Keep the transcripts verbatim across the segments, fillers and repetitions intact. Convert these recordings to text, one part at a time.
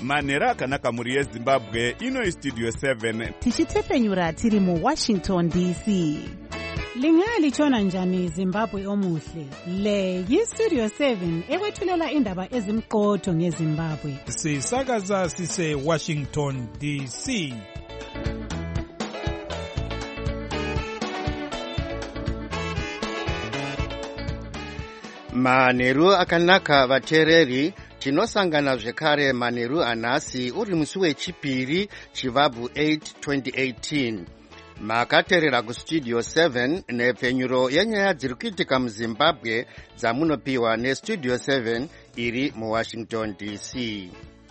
manhero akanaka mhuri yezimbabwe. Ino istudio seven tichitefenyura tiri muwashington D C. Lingalitshona njani Zimbabwe omuhle? Le yistudio seven ekwethulela indaba ezimqotho ngeZimbabwe. Sisakaza sise Washington D C. Manheru akanaka vateereri, tinosangana zvekare manheru anhasi uri musi wechipiri chivabvu eight twenty eighteen. Makateerera kustudio seven nepfenyuro yenyaya dziri kuitika muZimbabwe dzamunopiwa nestudio seven iri muWashington D C.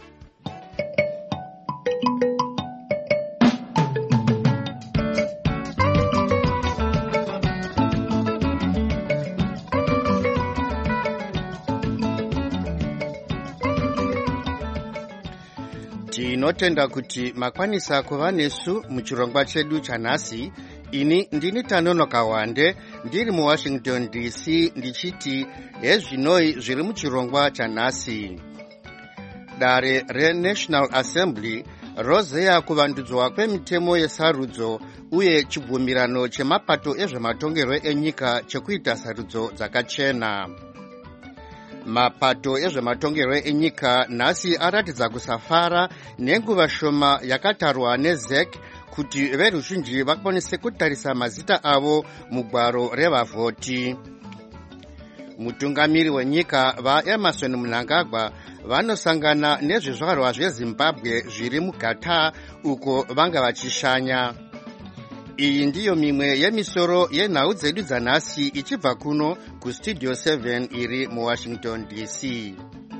Tinotenda kuti makwanisa kuva nesu muchirongwa chedu chanhasi. Ini ndini Tanonoka Wande ndiri muWashington D C ndichiti hezvinoi zviri muchirongwa chanhasi. Dare reNational Assembly rozeya kuvandudzwa kwemitemo yesarudzo uye chibvumirano chemapato ezvematongerwo enyika chekuita sarudzo dzakachena. Mapato ezvematongerwo enyika nhasi aratidza kusafara nenguva shoma yakatarwa neZ E C kuti veruzhinji vakwanise kutarisa mazita avo mugwaro revavhoti. Mutungamiri wenyika vaEmerson Mnangagwa vanosangana nezvizvarwa zveZimbabwe zviri muGatar uko vanga vachishanya. Iyi ndiyo mimwe yemisoro yenhau dzedu dzanhasi ichibva kuno kustudio seven iri muWashington D C.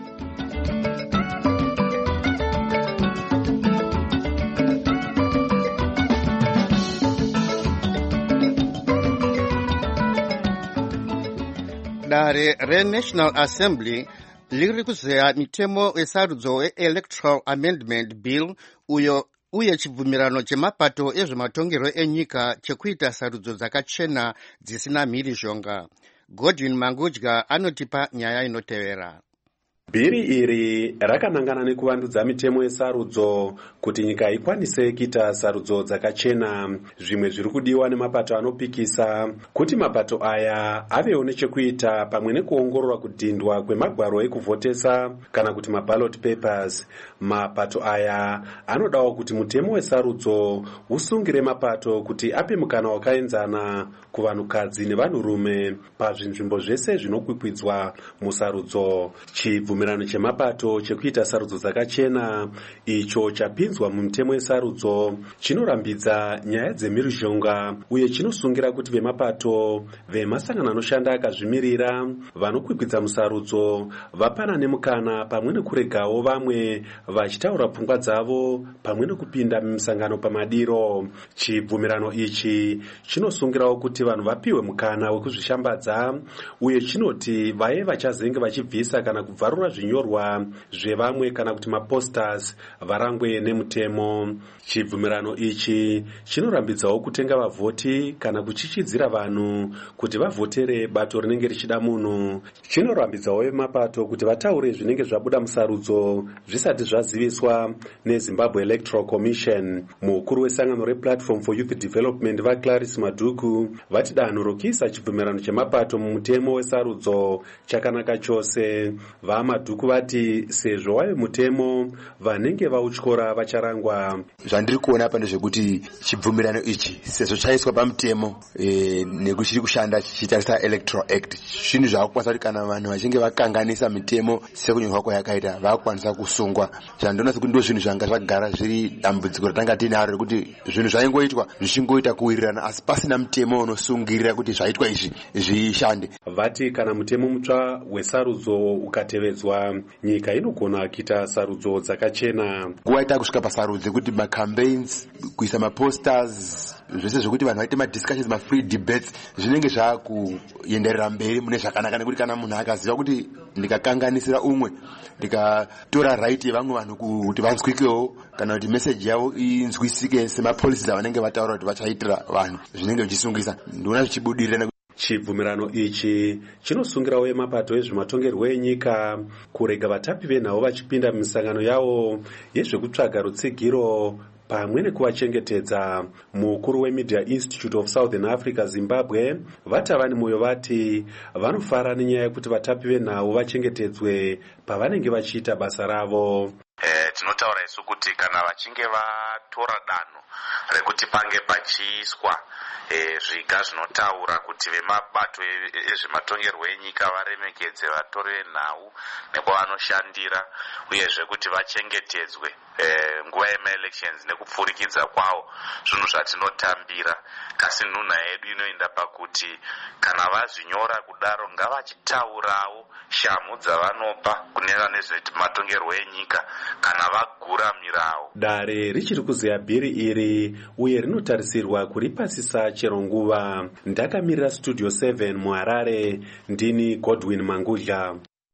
Dare reNational Assembly liri kuzeya mitemo yesarudzo weElectoral Amendment Bill uyo uye chibvumirano chemapato ezvematongerwo enyika chekuita sarudzo dzakachena dzisina mhirizhonga. Godwin Mangudya anotipa nyaya inotevera. Bhiri iri rakanangana nekuvandudza mitemo yesarudzo kuti nyika ikwanise kuita sarudzo dzakachena. Zvimwe zviri kudiwa nemapato anopikisa kuti mapato aya avewo nechekuita pamwe nekuongorora kudhindwa kwemagwaro ekuvhotesa kana kuti maballot papers. Mapato aya anodawo kuti mutemo wesarudzo usungire mapato kuti ape mukana wakaenzana kuvanhukadzi nevanhurume pazvinzvimbo zvese zvinokwikwidzwa musarudzo. Chibvumirano chemapato chekuita sarudzo dzakachena icho chapinzwa mumutemo wesarudzo chinorambidza nyaya dzemhirizhonga uye chinosungira kuti vemapato vemasangano anoshanda akazvimirira vanokwikwidza musarudzo vapana nemukana pamwe nekuregawo vamwe vachitaura pfungwa dzavo pamwe nekupinda mumisangano pamadiro. Chibvumirano ichi chinosungirawo kuti vanhu vapiwe mukana wekuzvishambadza uye chinoti vaye vachazenge vachibvisa kana kubvarura zvinyorwa zvevamwe kana kuti maposters varangwe nemutemo. Chibvumirano ichi chinorambidzawo kutenga vavhoti kana kuchichidzira vanhu kuti vavhotere bato rinenge richida munhu. Chinorambidzawo vemapato kuti vataure zvinenge zvabuda musarudzo zvisati zvaziviswa neZimbabwe Electoral Commission. Mukuru wesangano rePlatform for Youth Development vaClarice Madhuku vati danho rokuisa chibvumirano chemapato mumutemo wesarudzo chakanaka chose. VaMadhuku vati sezvo wave mutemo vanenge vautyora vacharangwa. Zvandiri kuona apa ndezvekuti chibvumirano ichi sezvo chaiswa pamutemo e, nekuchiri kushanda chichitarisa Electoral Act, zvinhu zvakukwanisa kuti kana vanhu vachinge vakanganisa mitemo sekunyorwa kwayakaita vakukwanisa kusungwa. Zvandinoona sekuti ndo zvinhu zvanga zvagara zviri dambudziko ratanga tinaro rekuti zvinhu zvaingoitwa zvichingoita kuwirirana asi pasina mutemo unosungirira kuti zvaitwa izvi zvishande. Vati kana mutemo mutsva wesarudzo ukatevedzwa nyika inogona kuita sarudzo dzakachena. Nguva ita kusvika pasarudzo kuti macampaigns kuisa maposters zvese zvokuti vanhu vaite madiscussions mafree debates zvinenge zvakuenderera mberi mune zvakanaka nekuti kana munhu akaziva kuti ndikakanganisira umwe ndikatora right yevamwe vanhu kuti vanzwikewo kana kuti message yavo inzwisike semapolicies avanenge vataura kuti vachaitira vanhu zvinenge zvichisungisa. Ndinoona zvichibudirira Chibvumirano ichi chinosungirawo emapato ezvematongerwo enyika kurega vatapi venhau vachipinda mumisangano yavo yezvekutsvaga rutsigiro pamwe nekuvachengetedza. Mukuru weMedia Institute of Southern Africa Zimbabwe vati vane moyo vati vanofara nenyaya yekuti vatapi venhau vachengetedzwe pavanenge vachiita basa ravo. Eh, tinotaura isu kuti kana vachinge vatora danho rekuti pange pachiiswa eh, zviga zvinotaura kuti vemabato ezvematongerwo enyika varemekedze vatori venhau nekwavanoshandira uyezve kuti vachengetedzwe eh, nguva yemaelections nekupfurikidza kwawo, zvinhu zvatinotambira. Kasi nhunha yedu inoenda pakuti kana vazvinyora kudaro ngavachitaurawo shamu dzavanopa kunena nezvematongerwo enyika kana vagura mirawo. Dare richiri kuzeya bhiri iri uye rinotarisirwa kuripasisa chero nguva. Ndakamirira Studio seven muHarare, ndini Godwin Mangudla.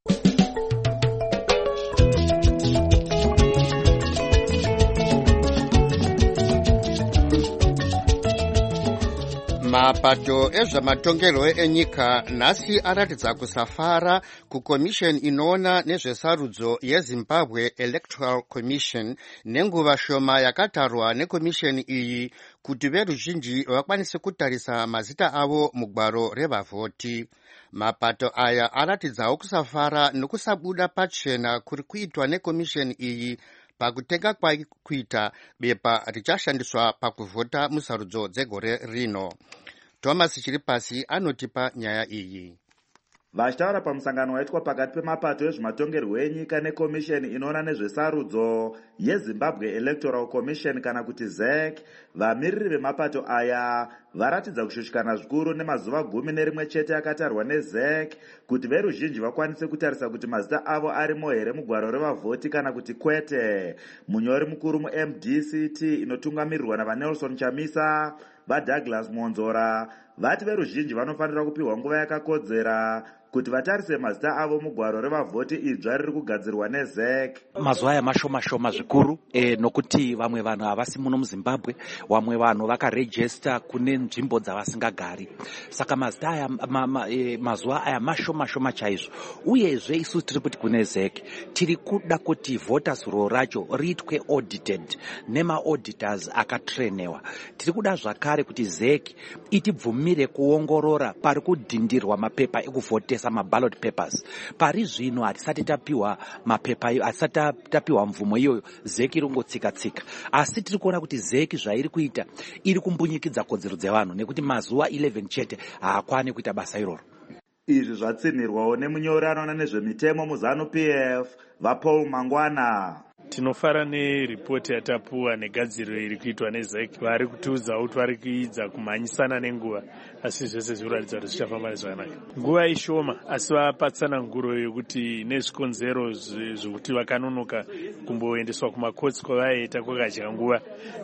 Mapato ezvematongerwo enyika nhasi aratidza kusafara kukomisheni inoona nezvesarudzo yeZimbabwe Electoral Commission nenguva shoma yakatarwa nekomisheni iyi kuti veruzhinji vakwanise kutarisa mazita avo mugwaro revavhoti. Mapato aya aratidzawo kusafara nokusabuda pachena kuri kuitwa nekomisheni iyi pakutenga kwaikuita bepa richashandiswa pakuvhota musarudzo dzegore rino. Thomas Chiripasi anotipa nyaya iyi. Vachitaura pamusangano waitwa pakati pemapato ezvematongerwo enyika nekomisheni inoona nezvesarudzo yeZimbabwe Electoral Commission kana kuti Z E C, vamiriri vemapato aya varatidza kushushikana zvikuru nemazuva gumi nerimwe chete akatarwa neZ E C kuti veruzhinji vakwanise kutarisa kuti mazita avo arimo here mugwaro revavhoti kana kuti kwete. Munyori mukuru muM D C T inotungamirirwa navaNelson Chamisa vaDouglas Monzora vati veruzhinji vanofanira kupiwa nguva yakakodzera kuti vatarise mazita avo mugwaro revavhoti idzva riri kugadzirwa neZ E C. Mazuva aya mashoma shoma zvikuru e, nokuti vamwe vanhu havasi muno muZimbabwe, vamwe vanhu vakarejista kune nzvimbo dzavasingagari. Saka mazita aya ma, ma, e, mazuva aya mashoma shoma chaizvo. Uyezve isu tiri kuti kune Z E C tiri kuda kuti voters roll racho riitwe audited nema auditors akatrenewa. Tiri kuda zvakare kuti Z E C itibvumire kuongorora pari kudhindirwa mapepa ekuvhotesa maballot papers. Pari zvino hatisati tapiwa mapepa, hatisati tapiwa mvumo iyoyo, Z E C irongotsika tsika. Asi tiri kuona kuti Z E C zvairi kuita iri kumbunyikidza kodzero dzevanhu nekuti mazuva eleven chete haakwani kuita basa iroro. Izvi zvatsinirwawo nemunyori anoona nezvemitemo muZanu P F vaPaul Mangwana. Tinofara neripoti yatapuwa negadziriro iri kuitwa neZ E C. Vari kutiudza kuti vari kuidza kumhanyisana nenguva, asi zvese zvinoratidza kuti zvichafamba zvakanaka. Nguva ishoma, asi vapatsana nguro yokuti nezvikonzero zvokuti vakanonoka kumboendeswa kumakotsi kwavaita kwakadya nguva.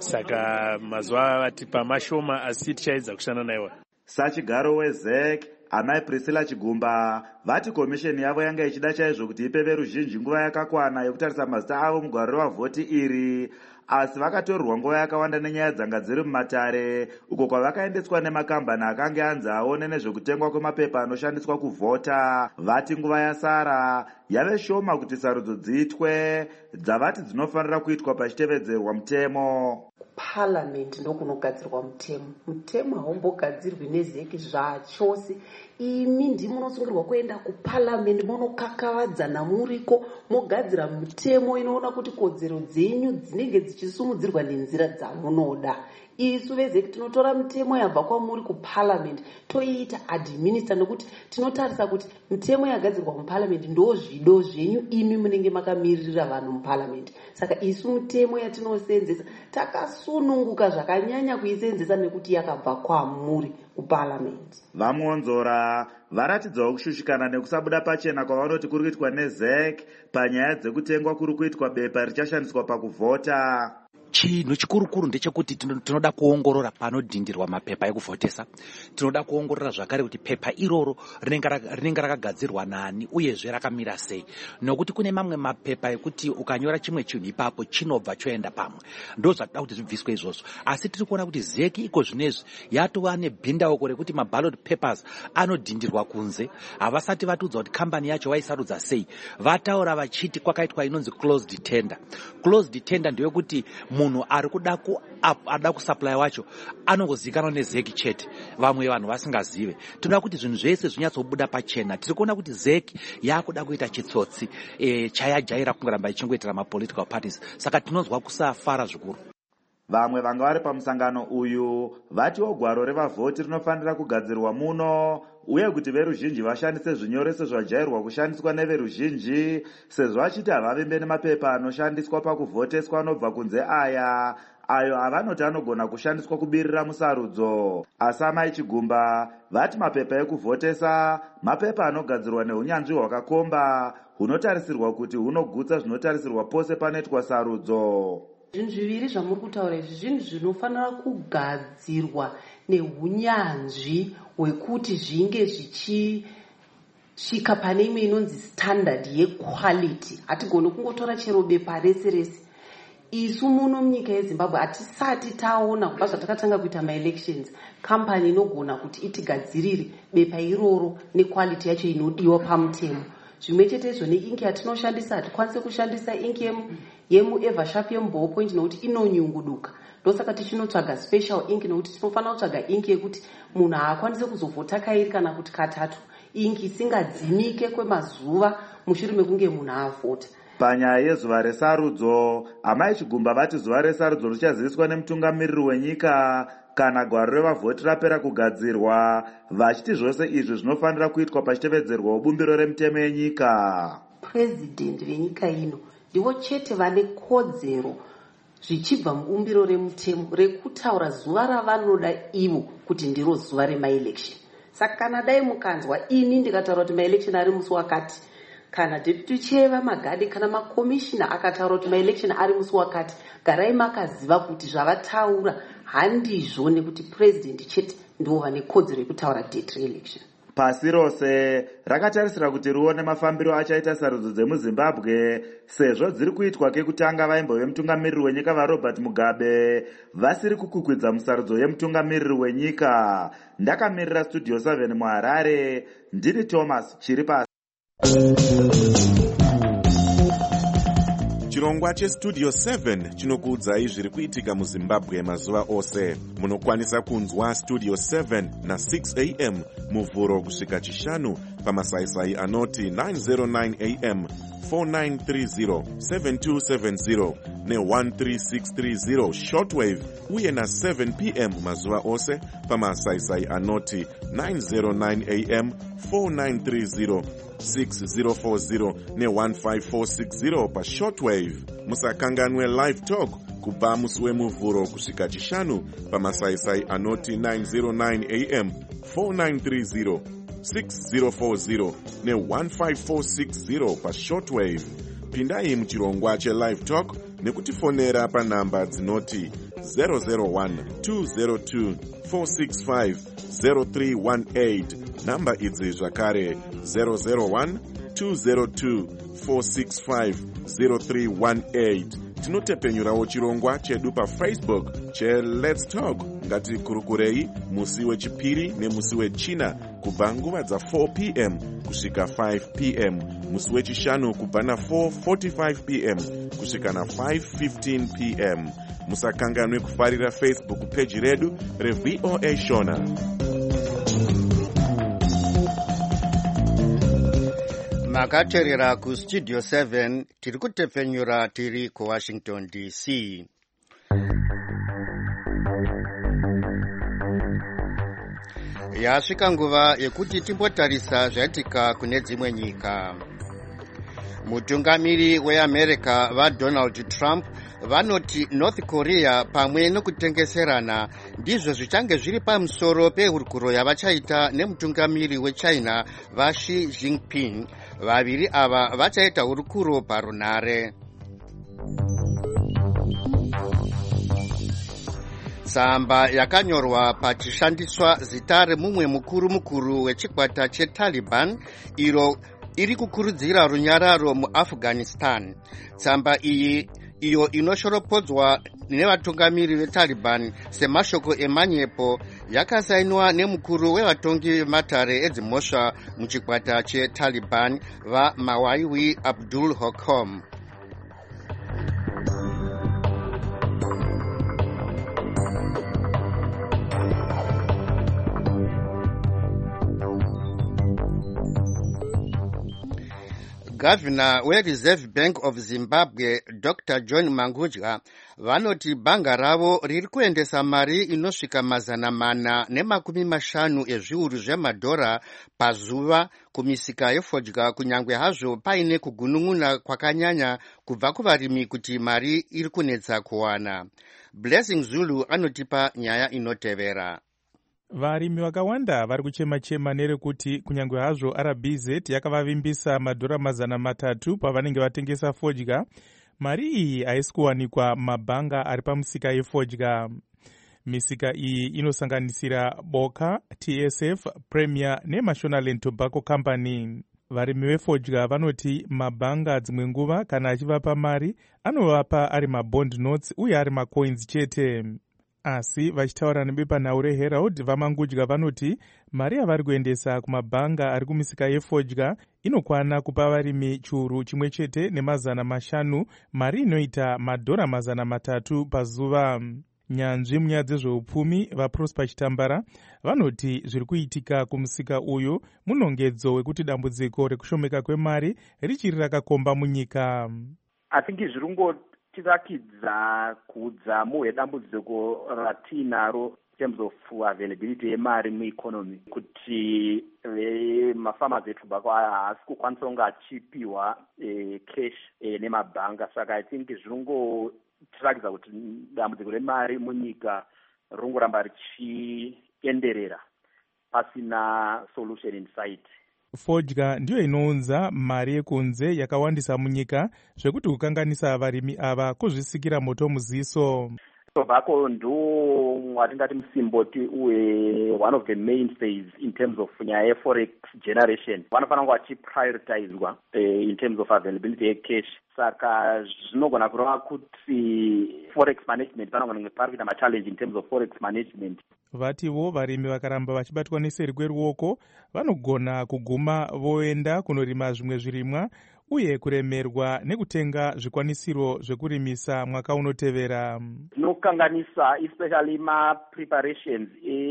Saka mazuva vatipa mashoma, asi tichaedza kushanda naiwo. Sachigaro weZ E C Amai Priscilla Chigumba vati komisheni yavo yanga ichida chaizvo kuti ipe veruzhinji nguva yakakwana yokutarisa mazita avo mugwaro revavhoti iri, asi vakatorerwa nguva yakawanda nenyaya dzanga dziri mumatare uko kwavakaendeswa nemakambani akanga anzi aone nezvekutengwa kwemapepa anoshandiswa kuvhota. Vati nguva yasara yave shoma kuti sarudzo dziitwe dzavati dzinofanira kuitwa pachitevedzerwa mutemo. Parliament ndokunogadzirwa mutemo. Mutemo haumbogadzirwi neZ E C zvachose. Imi ndimi munosungirwa kuenda kuParliament munokakavadzana muriko mogadzira mutemo inoona kuti kodzero dzenyu dzinenge dzichisumudzirwa nenzira dzamunoda. Isu veZ E C tinotora mutemo yabva kwamuri kuParliament toiita administer nokuti tinotarisa kuti mutemo yagadzirwa muParliament ndo zvido zvenyu imi munenge makamirira vanhu muParliament. Saka isu mutemo yatinosenzesa takasununguka zvakanyanya kuisenzesa nekuti yakabva kwamuri kuParliament. Vamonzora varatidzawo kushushikana nekusabuda pachena kwavanoti kuri kuitwa neZ E C panyaya dzekutengwa kuri kuitwa bepa richashandiswa pakuvhota. chinhu chikurukuru ndechekuti tinoda kuongorora panodhindirwa mapepa ekuvhotesa. Tinoda kuongorora zvakare kuti pepa iroro rinenge rakagadzirwa nani uyezve rakamira sei, nokuti kune mamwe mapepa ekuti ukanyora chimwe chinhu ipapo chinobva choenda pamwe. Ndo zvatoda kuti zvibviswe izvozvo. Asi tiri kuona kuti zeki iko zvinezvi yatova nebhindauko rekuti maballot papers anodhindirwa kunze. Havasati vatudzwa kuti kambani yacho vaisarudza sei. Vataura vachiti kwakaitwa inonzi closed tender. Closed tender ndeyekuti munhu ari kuda ku ada kusupply wacho anongozikanwa nezeki chete, vamwe vanhu vasingazive. Tinoda kuti zvinhu zvese zvinyatsobuda pachena. Tiri kuona kuti zeki yakuda kuita chitsotsi e, chayajaira kungoramba ichingoitira mapolitical parties. Saka tinonzwa kusafara zvikuru. Vamwe vanga vari pamusangano uyu vatiwo gwaro revavhoti rinofanira kugadzirwa muno, uye kuti veruzhinji vashandise zvinyoreso zvajairwa kushandiswa neveruzhinji, sezvo vachiti havavembe nemapepa anoshandiswa pakuvhoteswa anobva kunze aya ayo avanoti anogona kushandiswa kubirira musarudzo. Asi Amai Chigumba vati mapepa ekuvhotesa mapepa anogadzirwa neunyanzvi hwakakomba hunotarisirwa kuti hunogutsa zvinotarisirwa pose panoitwa sarudzo. Zvinhu zviviri zvamuri kutaura izvi zvinhu zvinofanira kugadzirwa neunyanzvi hwekuti zvinge zvichisvika pane imwe inonzi standard yequality. Hatigoni kungotora chero bepa rese rese. Isu muno munyika yeZimbabwe hatisati taona kubva zvatakatanga kuita maelections kambani inogona kuti itigadzirire bepa iroro nequality yacho inodiwa pamutemo. Zvimwe chetezvo neingi yatinoshandisa hatikwanise kushandisa ingi yemuEversharp yemuBallpoint nokuti inonyunguduka. Ndosaka tichinotsvaga special ink nokuti tinofanira kutsvaga ink yekuti munhu haakwanise kuzovhota kairi kana kuti katatu, ink isingadzimike kwemazuva mushure mekunge munhu avhota. Panyaya yezuva resarudzo, Amai Chigumba vati zuva resarudzo richaziviswa nemutungamiriri wenyika kana gwaro revavhoti rapera kugadzirwa, vachiti zvose izvi zvinofanira kuitwa pachitevedzerwa ubumbiro remutemo yenyika. President venyika ino ndivo chete vane kodzero zvichibva mubumbiro remutemo rekutaura zuva ravanoda ivo kuti ndiro zuva remaelection. Saka kana dai mukanzwa ini ndikataura kuti maelection ari musi wakati, kana deputy chair vamagadi kana makomishina akataura kuti maelection ari musi wakati, garai makaziva kuti zvavataura handizvo, nekuti president chete ndivo vane kodzero yekutaura date reelection. Pasi rose rakatarisira kuti rione mafambiro achaita sarudzo dzemuZimbabwe, sezvo dziri kuitwa kekutanga vaimbo vemutungamiriri wenyika vaRobert Mugabe vasiri kukukwidza musarudzo yemutungamiriri wenyika. Ndakamirira Studio seven muHarare, ndini Thomas Chiripasi. Chirongwa cheStudio seven chinokuudzai zviri kuitika muZimbabwe mazuva ose. Munokwanisa kunzwa Studio seven na six a m muvhuro kusvika chishanu pamasaisai anoti nine oh nine a m, four nine three zero, seven two seven zero ne one three six three zero shortwave, uye na seven p m mazuva ose pamasaisai anoti nine oh nine a m, four nine three zero, six zero four zero ne one five four six zero pa shortwave. Musakanganwe live talk kubva musi wemuvhuro kusvika chishanu pamasaisai anoti nine oh nine a m, four nine three zero, six zero four zero ne one five four six zero pa shortwave. Pindai muchirongwa chelive talk nekutifonera panhamba dzinoti zero zero one, two zero two, four six five, zero three one eight. Namba idzi zvakare zero zero one, two zero two, four six five, zero three one eight. Tinotepenyurawo chirongwa chedu paFacebook che Let's Talk. Ngati kurukurei musi wechipiri nemusi wechina kubva nguva dza four p m kusvika five p m, musi wechishanu kubva na four forty-five p m kusvika na five fifteen p m. Musakanganwe kufarira Facebook page redu reV O A Shona. Makaterera ku Studio seven tiri kutepfenyura tiri ku Washington D C. Yasvika nguva yekuti timbotarisa zvaitika kune dzimwe nyika. Mutungamiri weAmerica vaDonald Trump vanoti North Korea pamwe nokutengeserana ndizvo zvichange zviri pamusoro pehurukuro yavachaita nemutungamiri weChina vaXi Jinping. Vaviri ava vachaita hurukuro parunare. tsamba yakanyorwa pachishandiswa zita remumwe mukuru mukuru wechikwata cheTaliban iro iri kukurudzira runyararo muAfghanistan. Tsamba iyi iyo inoshoropodzwa nevatungamiri veTaliban semashoko emanyepo yakasainwa nemukuru wevatongi vematare edzimhosva muchikwata cheTaliban vaMawaiwi Abdul Hokom. Governor weReserve Bank of Zimbabwe Doctor John Mangudya vanoti banga ravo riri kuendesa mari inosvika mazana mana nemakumi mashanu ezviuru zvemadhora pazuva kumisika yefodya, kunyangwe hazvo paine kugunun'una kwakanyanya kubva kuvarimi kuti mari iri kunetsa kuwana. Blessing Zulu anotipa nyaya inotevera. Varimi vakawanda vari kuchema-chema nerekuti kunyangwe hazvo R B Z yakavavimbisa madhora mazana matatu pavanenge vatengesa fodya, mari iyi haisi kuwanikwa mabhanga ari pamusika yefodya. Misika iyi inosanganisira Boka, T S F, Premier neMashonaland Tobacco Company. Varimi vefodya vanoti mabhanga dzimwe nguva kana achivapa mari anovapa ari mabond notes uye ari macoins chete. Asi vachitaura nebepanhau reHerald, vaMangudya vanoti mari yavari kuendesa kumabhanga ari kumisika yefodya inokwana kupa varimi churu chimwe chete nemazana mashanu, mari inoita madhora mazana matatu pazuva. Nyanzvi munyaya dzezveupfumi vaProsper Chitambara vanoti zviri kuitika kumusika uyu munongedzo wekuti dambudziko rekushomeka kwemari richiri rakakomba munyika. I think zvirungo tirakidza kudzamu hwedambudziko ratinaro in terms of availability yemari mueconomy, kuti vemafarmers etobacco aya haasi kukwanisa kunge achipiwa eh, cash eh, nemabhanga. Saka I think zvirungo tirakidza kuti dambudziko remari munyika ringoramba richienderera pasina solution in sight. Fodya ndiyo inounza mari yekunze yakawandisa munyika zvekuti kukanganisa varimi ava kuzvisikira moto muziso. Tobacco ndo watingati musimboti uye one of the mainstays in terms of nyaya yeforex generation. Vanofanira kunge vachiprioritizwa uh, in terms of availability yecash. Saka zvinogona kureva kuti forex management panogona kunge pari kuita machallenge in terms of forex management. Vativo varimi vakaramba vachibatwa neseri kweruoko vanogona kuguma voenda kunorima zvimwe zvirimwa uye kuremerwa nekutenga zvikwanisiro zvekurimisa mwaka unotevera. Zvinokanganisa especially ma-preparations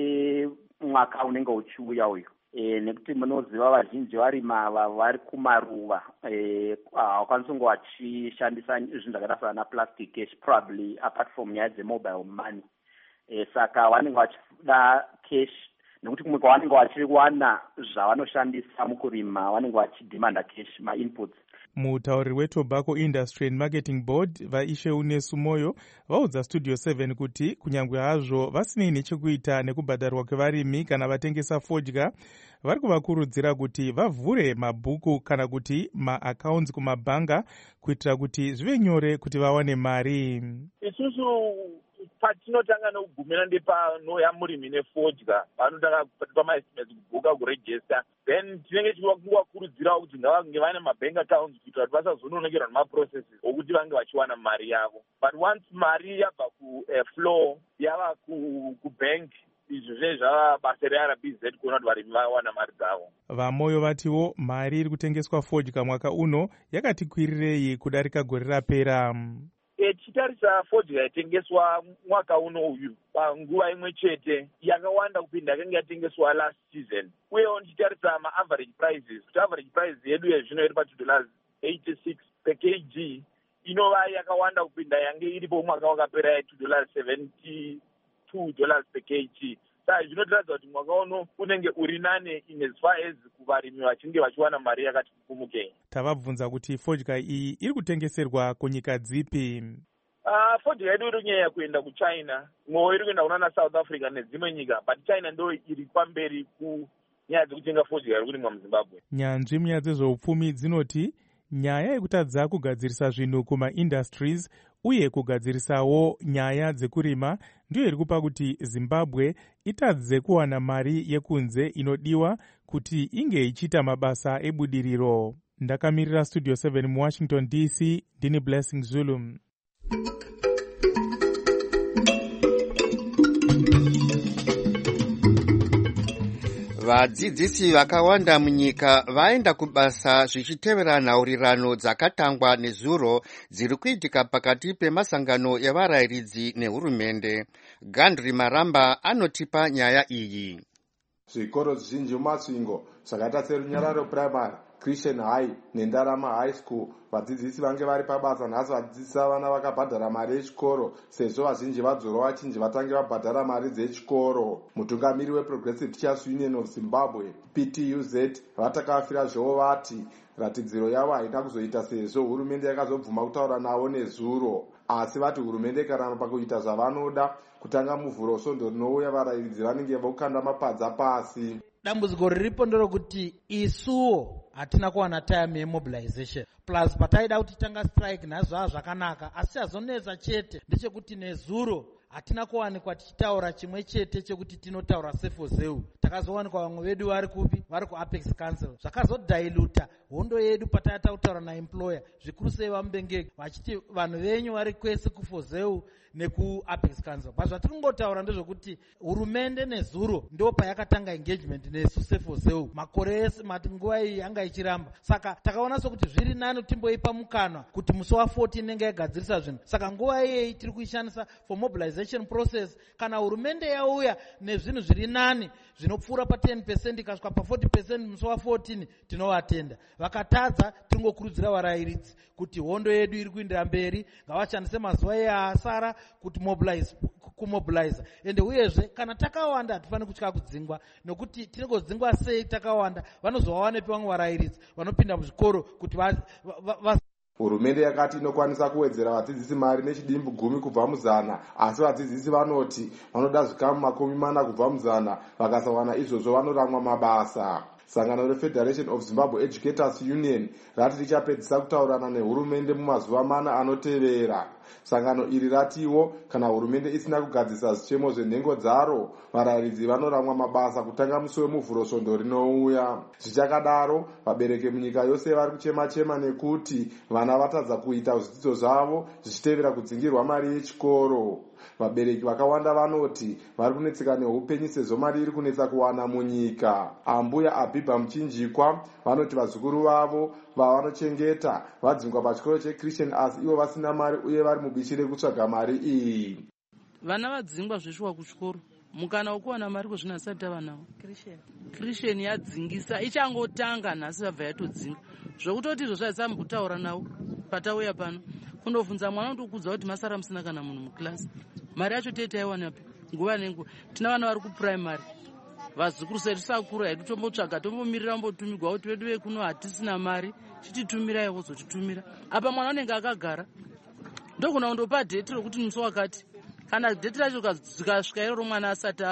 emwaka unenge uchiuya uyu. E, nekuti munoziva vazhinji varima vari kumaruva havakwanisi kunge vachishandisa zvinhu zvakaita sana plastic cash probably apart from nyaya dzemobile money. E, saka vanenge vachida cash nekuti kumwe kwavanenge vachiwana zvavanoshandisa mukurima vanenge vachidhimanda cash ma-inputs. Mutauriri weTobacco Industry and Marketing Board vaIsheune Sumoyo vaudza Studio seven kuti kunyangwe hazvo vasinei nechekuita nekubhadharwa kwevarimi kana vatengesa fodya, vari kuvakurudzira kuti vavhure mabhuku kana kuti maaccounts kumabhanga kuitira kuti zvive nyore kuti vawane mari. Isusu patinotanga nekugumira ndepanoya murimi nefodya vanotanga patipa maestimates kubhuka kuregister, then tinenge tichivakurudzira kuti ngavange vaine mabank accounts kuitira kuti vasazononokerwa nemaprocesses okuti vange vachiwana mari yavo. But once mari yabva kuflow yava kubank, izvo zvinenge zvava basa reR B Z kuona kuti varimi vawana mari dzavo. Vamoyo vatiwo mari iri kutengeswa fodya mwaka uno yakati kwirirei kudarika gore rapera. Tichitarisa fodya yaitengeswa mwaka uno uyu panguva imwe chete yakawanda kupinda yakanga yatengeswa last season. Uyewo ndichitarisa ma-average prices, kuti average price yedu yezvino iri pa two dollars eighty-six per kg inova yakawanda kupinda yange iripo mwaka wakapera ya two dollars seventy-two dollars per kg. Saka zvinotiradza kuti mwaka uno unenge uri nane in as far as kuvarimi vachinge vachiwana mari yakati kupumukei. Tavabvunza kuti fodya iyi iri kutengeserwa kunyika dzipi? Uh, fodya yedu iri kunyanya kuenda kuChina, mwoyo iri kuenda kunana South Africa nedzimwe nyika, but China ndo iri pamberi kunyaya dzekutenga fodya iri kurimwa muZimbabwe. Nyanzvi munyaya dzezveupfumi dzinoti nyaya yekutadza kugadzirisa zvinhu kuma-industries uye kugadzirisawo nyaya dzekurima ndiyo iri kupa kuti Zimbabwe itadze kuwana mari yekunze inodiwa kuti inge ichiita mabasa ebudiriro. Ndakamirira Studio seven muWashington D C, ndini Blessing Zulu. Vadzidzisi vakawanda munyika vaenda kubasa zvichitevera nhaurirano dzakatangwa nezuro dziri kuitika pakati pemasangano evarayiridzi nehurumende. Gandri Maramba anotipa nyaya iyi. Zvikoro zvizhinji mumasvingo zvakaita seRunyararo Primary, Christian High neNdarama High School, vadzidzisi vange vari pabasa nhasi vadzidzisa vana vakabhadhara mari yechikoro, sezvo vazhinji vadzoro vachinji vatange vabhadhara mari dzechikoro. Mutungamiri weProgressive Teachers Union of Zimbabwe, P T U Z, vatakafira zvovo vati ratidziro yavo haina kuzoita sezvo hurumende yakazobvuma kutaura navo nezuro, asi vati hurumende ikaramba pakuita zvavanoda kutanga muvhuro svondo rinouya varayiridzi vanenge vokanda mapadza pasi. Dambudziko riripo nderokuti isuwo hatina kuwana time yemobilization, plus pataida kuti tanga strike nazvaa zvakanaka, asi chazonetsa chete ndechekuti nezuro hatina kuwanikwa tichitaura chimwe chete chekuti tinotaura sefozeu. Takazowanikwa vamwe vedu vari kupi, vari kuApex Council, zvakazodailuta hondo yedu patata kutaura naemployer, zvikuru sei vamubengeke vachiti vanhu venyu vari kwese kufozeu nekuApex Council. But zvatiri kungotaura ndezvekuti hurumende nezuro ndo payakatanga engagement nesu sefozeu makore ese, mati nguva iyi yanga ichiramba. Saka takaona sokuti zviri nani timboipa mukana kuti musi wa14 inenge yagadzirisa zvinhu. Saka nguva iyeyi tiri kuishandisa for mobilization process. Kana hurumende yauya nezvinhu zviri nani zvinopfuura pa ten percent ikasvika pa forty percent musi wa14 tinovatenda. Vakatadza tingokurudzira varayiridzi kuti hondo yedu iri kuendera mberi, ngavashandise mazuva easara kuti mobilize kumobilize. Ende uyezve kana takawanda hatifani kutya kudzingwa, nokuti tinogodzingwa sei takawanda vanozovawane pevamwe varayiridzi vanopinda muzvikoro kuti va, va, va hurumende yakati inokwanisa kuwedzera vadzidzisi mari nechidimbu gumi kubva muzana, asi vadzidzisi vanoti vanoda zvikamu makumi mana kubva muzana, vakasawana izvozvo vanoramwa mabasa. Sangano reFederation of Zimbabwe Educators Union rati richapedzisa kutaurana nehurumende mumazuva mana anotevera. Sangano iri ratiwo kana hurumende isina kugadzisa zvichemo zvenhengo dzaro, varayiridzi vanoramwa mabasa kutanga musi wemuvhuro svondo rinouya. Zvichakadaro, vabereki munyika yose vari kuchema-chema nekuti vana vatadza kuita zvidzidzo zvavo zvichitevera kudzingirwa mari yechikoro. Vabereki vakawanda vanoti vari kunetseka neupenyu sezvo mari iri kunetsa kuwana munyika. Ambuya Abhibha Muchinjikwa vanoti vazukuru vavo vavanochengeta vadzingwa pachikoro cheChristian asi ivo vasina mari uye vari mubichi rekutsvaga mari iyi. Vana vadzingwa zveshuwa kuchikoro, mukana wekuwana mari kwezvino hasati ava nawo. Christian yadzingisa ichangotanga nhasi vabva yatodzinga, zvokutoti izvo zvaisamba kutaura nawo patauya pano kundobvunza mwana kutokudza kuti masara musina kana munhu mukilasi. Mari yacho tete yaiwanapi nguva nenguva. Tina vana vari kupuraimari, vazukuru sedu sakura hedu tombotsvaga tombomirira mbotumigwa kuti vedu vekuno hatisina mari, chititumirai wozotitumira. Apa mwana unenge akagara ndogona kundopa dheti rokuti musi wakati, kana dheti racho zvikasvika iroro mwana asati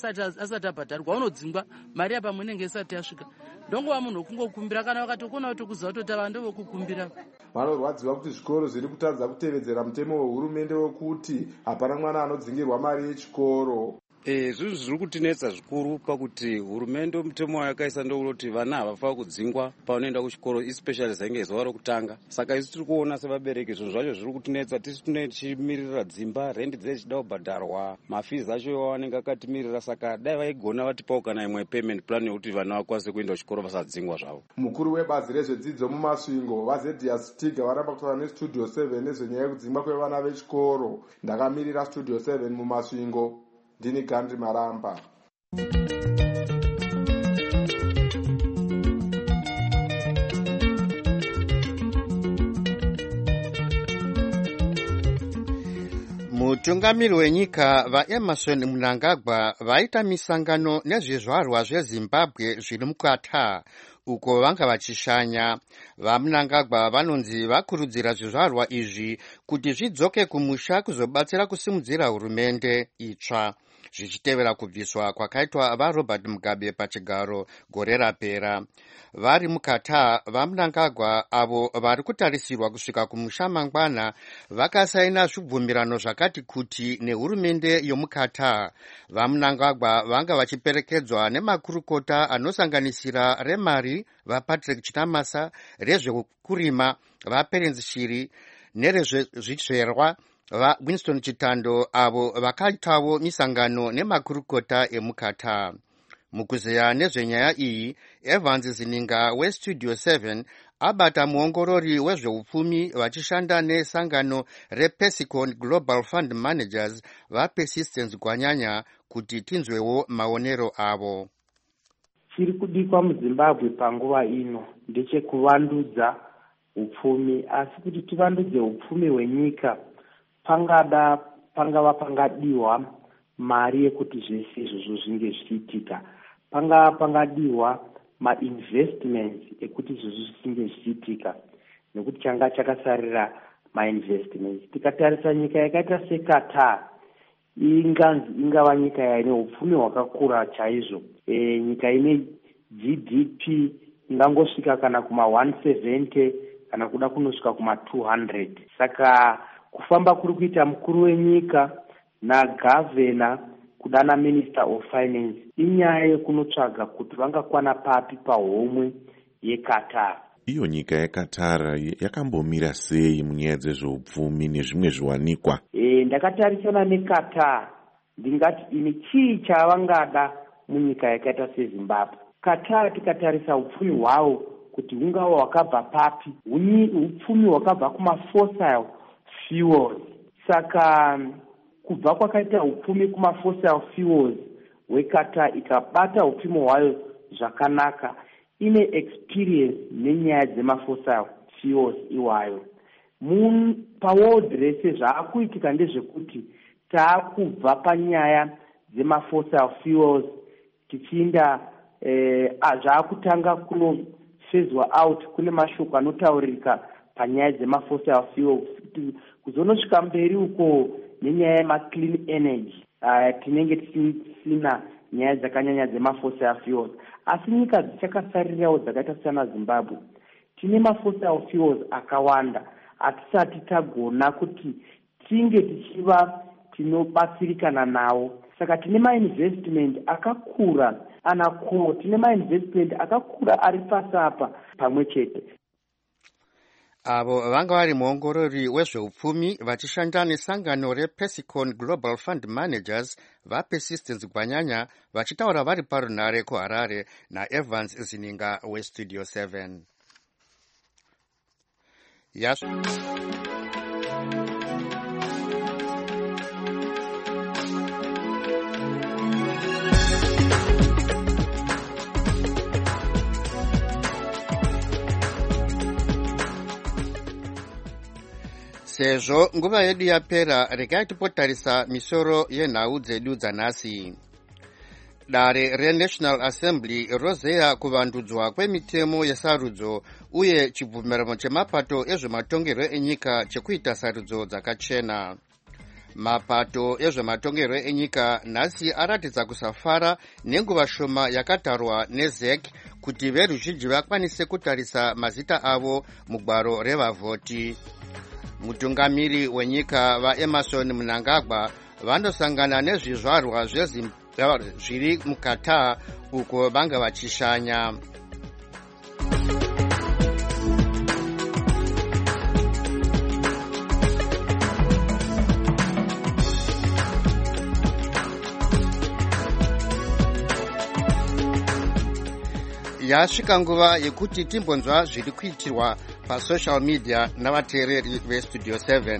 abhadharwa unodzingwa mari yapamwe inenge isati yasvika. Ndongova munhu wokungokumbira, kana vakatokona kutokuziva kuti ava ndovokukumbira. Vanorwadziwa kuti zvikoro zviri kutadza kutevedzera mutemo wehurumende wekuti hapana mwana anodzingirwa mari yechikoro. Eh, zvizvi zviri kutinetsa zvikuru pakuti hurumende mutemo wayakaisa ndokuti vana havafaa kudzingwa pavanoenda kuchikoro, especially zainge zuva rokutanga. Saka isi tiri kuona sevabereki zvinhu zvacho zviri kutinetsa, tisi tichimirira dzimba, rendi dzinenge dzichida kubhadharwa, mafizi acho vanenge akatimirira. Saka dai vaigona vatipawo kana imwe payment plan yekuti vana vakwanise kuenda kuchikoro vasadzingwa zvavo. Mukuru webazi rezvedzidzo mumasvingo vaZedias Stiga varamba kutaura neStudio seven nezvenyaya yekudzingwa kwevana vechikoro. Ndakamirira Studio seven mumasvingo, ndini Gandhi Maramba. Mutungamiri wenyika vaEmerson Mnangagwa vaita misangano nezvizvarwa zveZimbabwe zviri mukata uko vanga vachishanya. VaMnangagwa vanonzi vakurudzira zvizvarwa izvi kuti zvidzoke kumusha kuzobatsira kusimudzira hurumende itsva. zvichitevera kubviswa kwakaitwa vaRobert Mugabe pachigaro gore rapera. Vari muKatar, vaMnangagwa avo vari kutarisirwa kusvika kumusha mangwana vakasaina zvibvumirano zvakati kuti nehurumende yomuKatar. VaMnangagwa vanga vachiperekedzwa nemakurukota anosanganisira remari vaPatrick Chinamasa, rezvekurima vaPerence Shiri nerezvezvizverwa vaWinston Chitando, avo vakaitawo misangano nemakurukota emuKatar. Mukuzeya nezvenyaya iyi, Evans Zininga weStudio seven abata muongorori wezveupfumi vachishanda nesangano rePesicon Global Fund Managers vaPersistence Gwanyanya kuti tinzwewo maonero avo. Chiri kudikwa muZimbabwe panguva ino ndechekuvandudza upfumi, asi kuti tivandudze upfumi hwenyika pangada pangava pangadiwa mari yekuti zvese izvozvo zvinge zvichiitika. Pangava pangadiwa mainvestments ekuti izvozvo zvinge zvichiitika, nekuti changa chakasarira mainvestments. Tikatarisa nyika yakaita seQatar, inganzi ingava nyika yaine upfumi hwakakura chaizvo. E, nyika ine G D P ingangosvika kana kuma one seventy kana kuda kunosvika kuma two hundred. Saka kufamba kuri kuita mukuru wenyika nagavhena kudana minister of finance inyaya yekunotsvaga kuti vangakwana papi pahomwe yeQatar. Iyo nyika yeQatar yakambomira sei munyaya dzezveupfumi nezvimwe zviwanikwa? E, ndakatarisana neQatar, ndingati ini chii chavangada munyika yakaita seZimbabwe. Qatar tikatarisa upfumi hwavo kuti hungava hwakabva papi, upfumi hwakabva kuma-fossil fuels. Saka kubva kwakaita upfumi kuma-fossil fuels hweQatar ikabata upfumi hwayo zvakanaka, ine experience nenyaya dzema-fossil fuels iwayo. Paworld rese zvaakuitika ndezvekuti taakubva panyaya dzema-fossil fuels tichiinda eh, zvaakutanga kunofezwa out. Kune mashoko anotaurika panyaya dzema-fossil fuels kuzonosvika mberi uko nenyaya yema-clean energy. Uh, tinenge tisina nyaya dzakanyanya dzema-fossil fuels, asi nyika dzichakasarirawo dzakaita sana Zimbabwe tine ma-fossil fuels akawanda. Hatisati tagona kuti tinge tichiva tinobatsirikana nawo. Saka tine ma-investment akakura anako, tine ma-investment akakura ari pasapa pamwe chete. Avo vanga vari muongorori wezveupfumi vachishanda nesangano rePesicon Global Fund Managers vaPersistence Gwanyanya vachitaura vari parunare kuHarare naEvans Zininga weStudio seven. Yes. Sezvo nguva yedu yapera, regai tipotarisa misoro yenhau dzedu dzanhasi. Dare reNational Assembly rozeya kuvandudzwa kwemitemo yesarudzo uye chibvumirano chemapato ezvematongerwo enyika chekuita sarudzo dzakachena. Mapato ezvematongerwo enyika nhasi aratidza kusafara nenguva shoma yakatarwa neZ E C kuti veruzhinji vakwanise kutarisa mazita avo mugwaro revavhoti. Mutungamiri wenyika vaEmerson Mnangagwa vanosangana nezvizvarwa zveZimbabwe zviri muQatar uko vanga vachishanya. Yasvika nguva yekuti timbonzwa zviri kuitirwa pasocial media navateereri veStudio seven.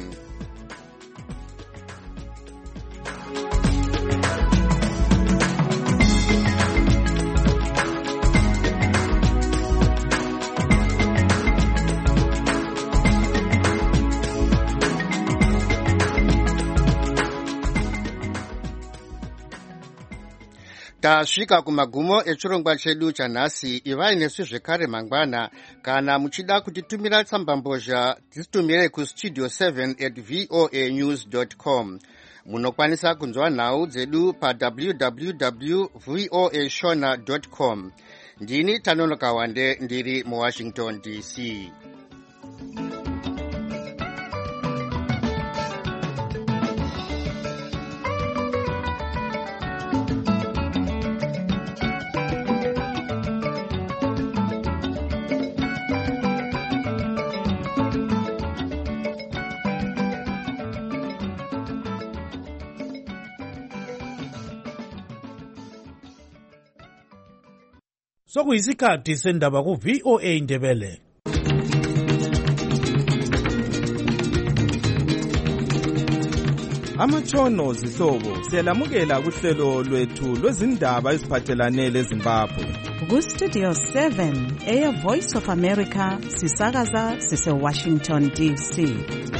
Tasvika kumagumo echirongwa chedu chanhasi. Ivai nesu zvekare mangwana. Kana muchida kutitumira tsambambozha, titumire kustudio seven at voa news dot com. munokwanisa kunzwa nhau dzedu pa w w w dot v o a shona dot com. Ndini Tanono Kawande ndiri mu Washington D C. Sokuyisikhathi sendaba ku V O A Ndebele. Amatshono zihlobo siyalamukela kuhlelo lwethu lwezindaba eziphathelane leZimbabwe. Ku Studio seven eya Voice of America sisakaza sise Washington D C.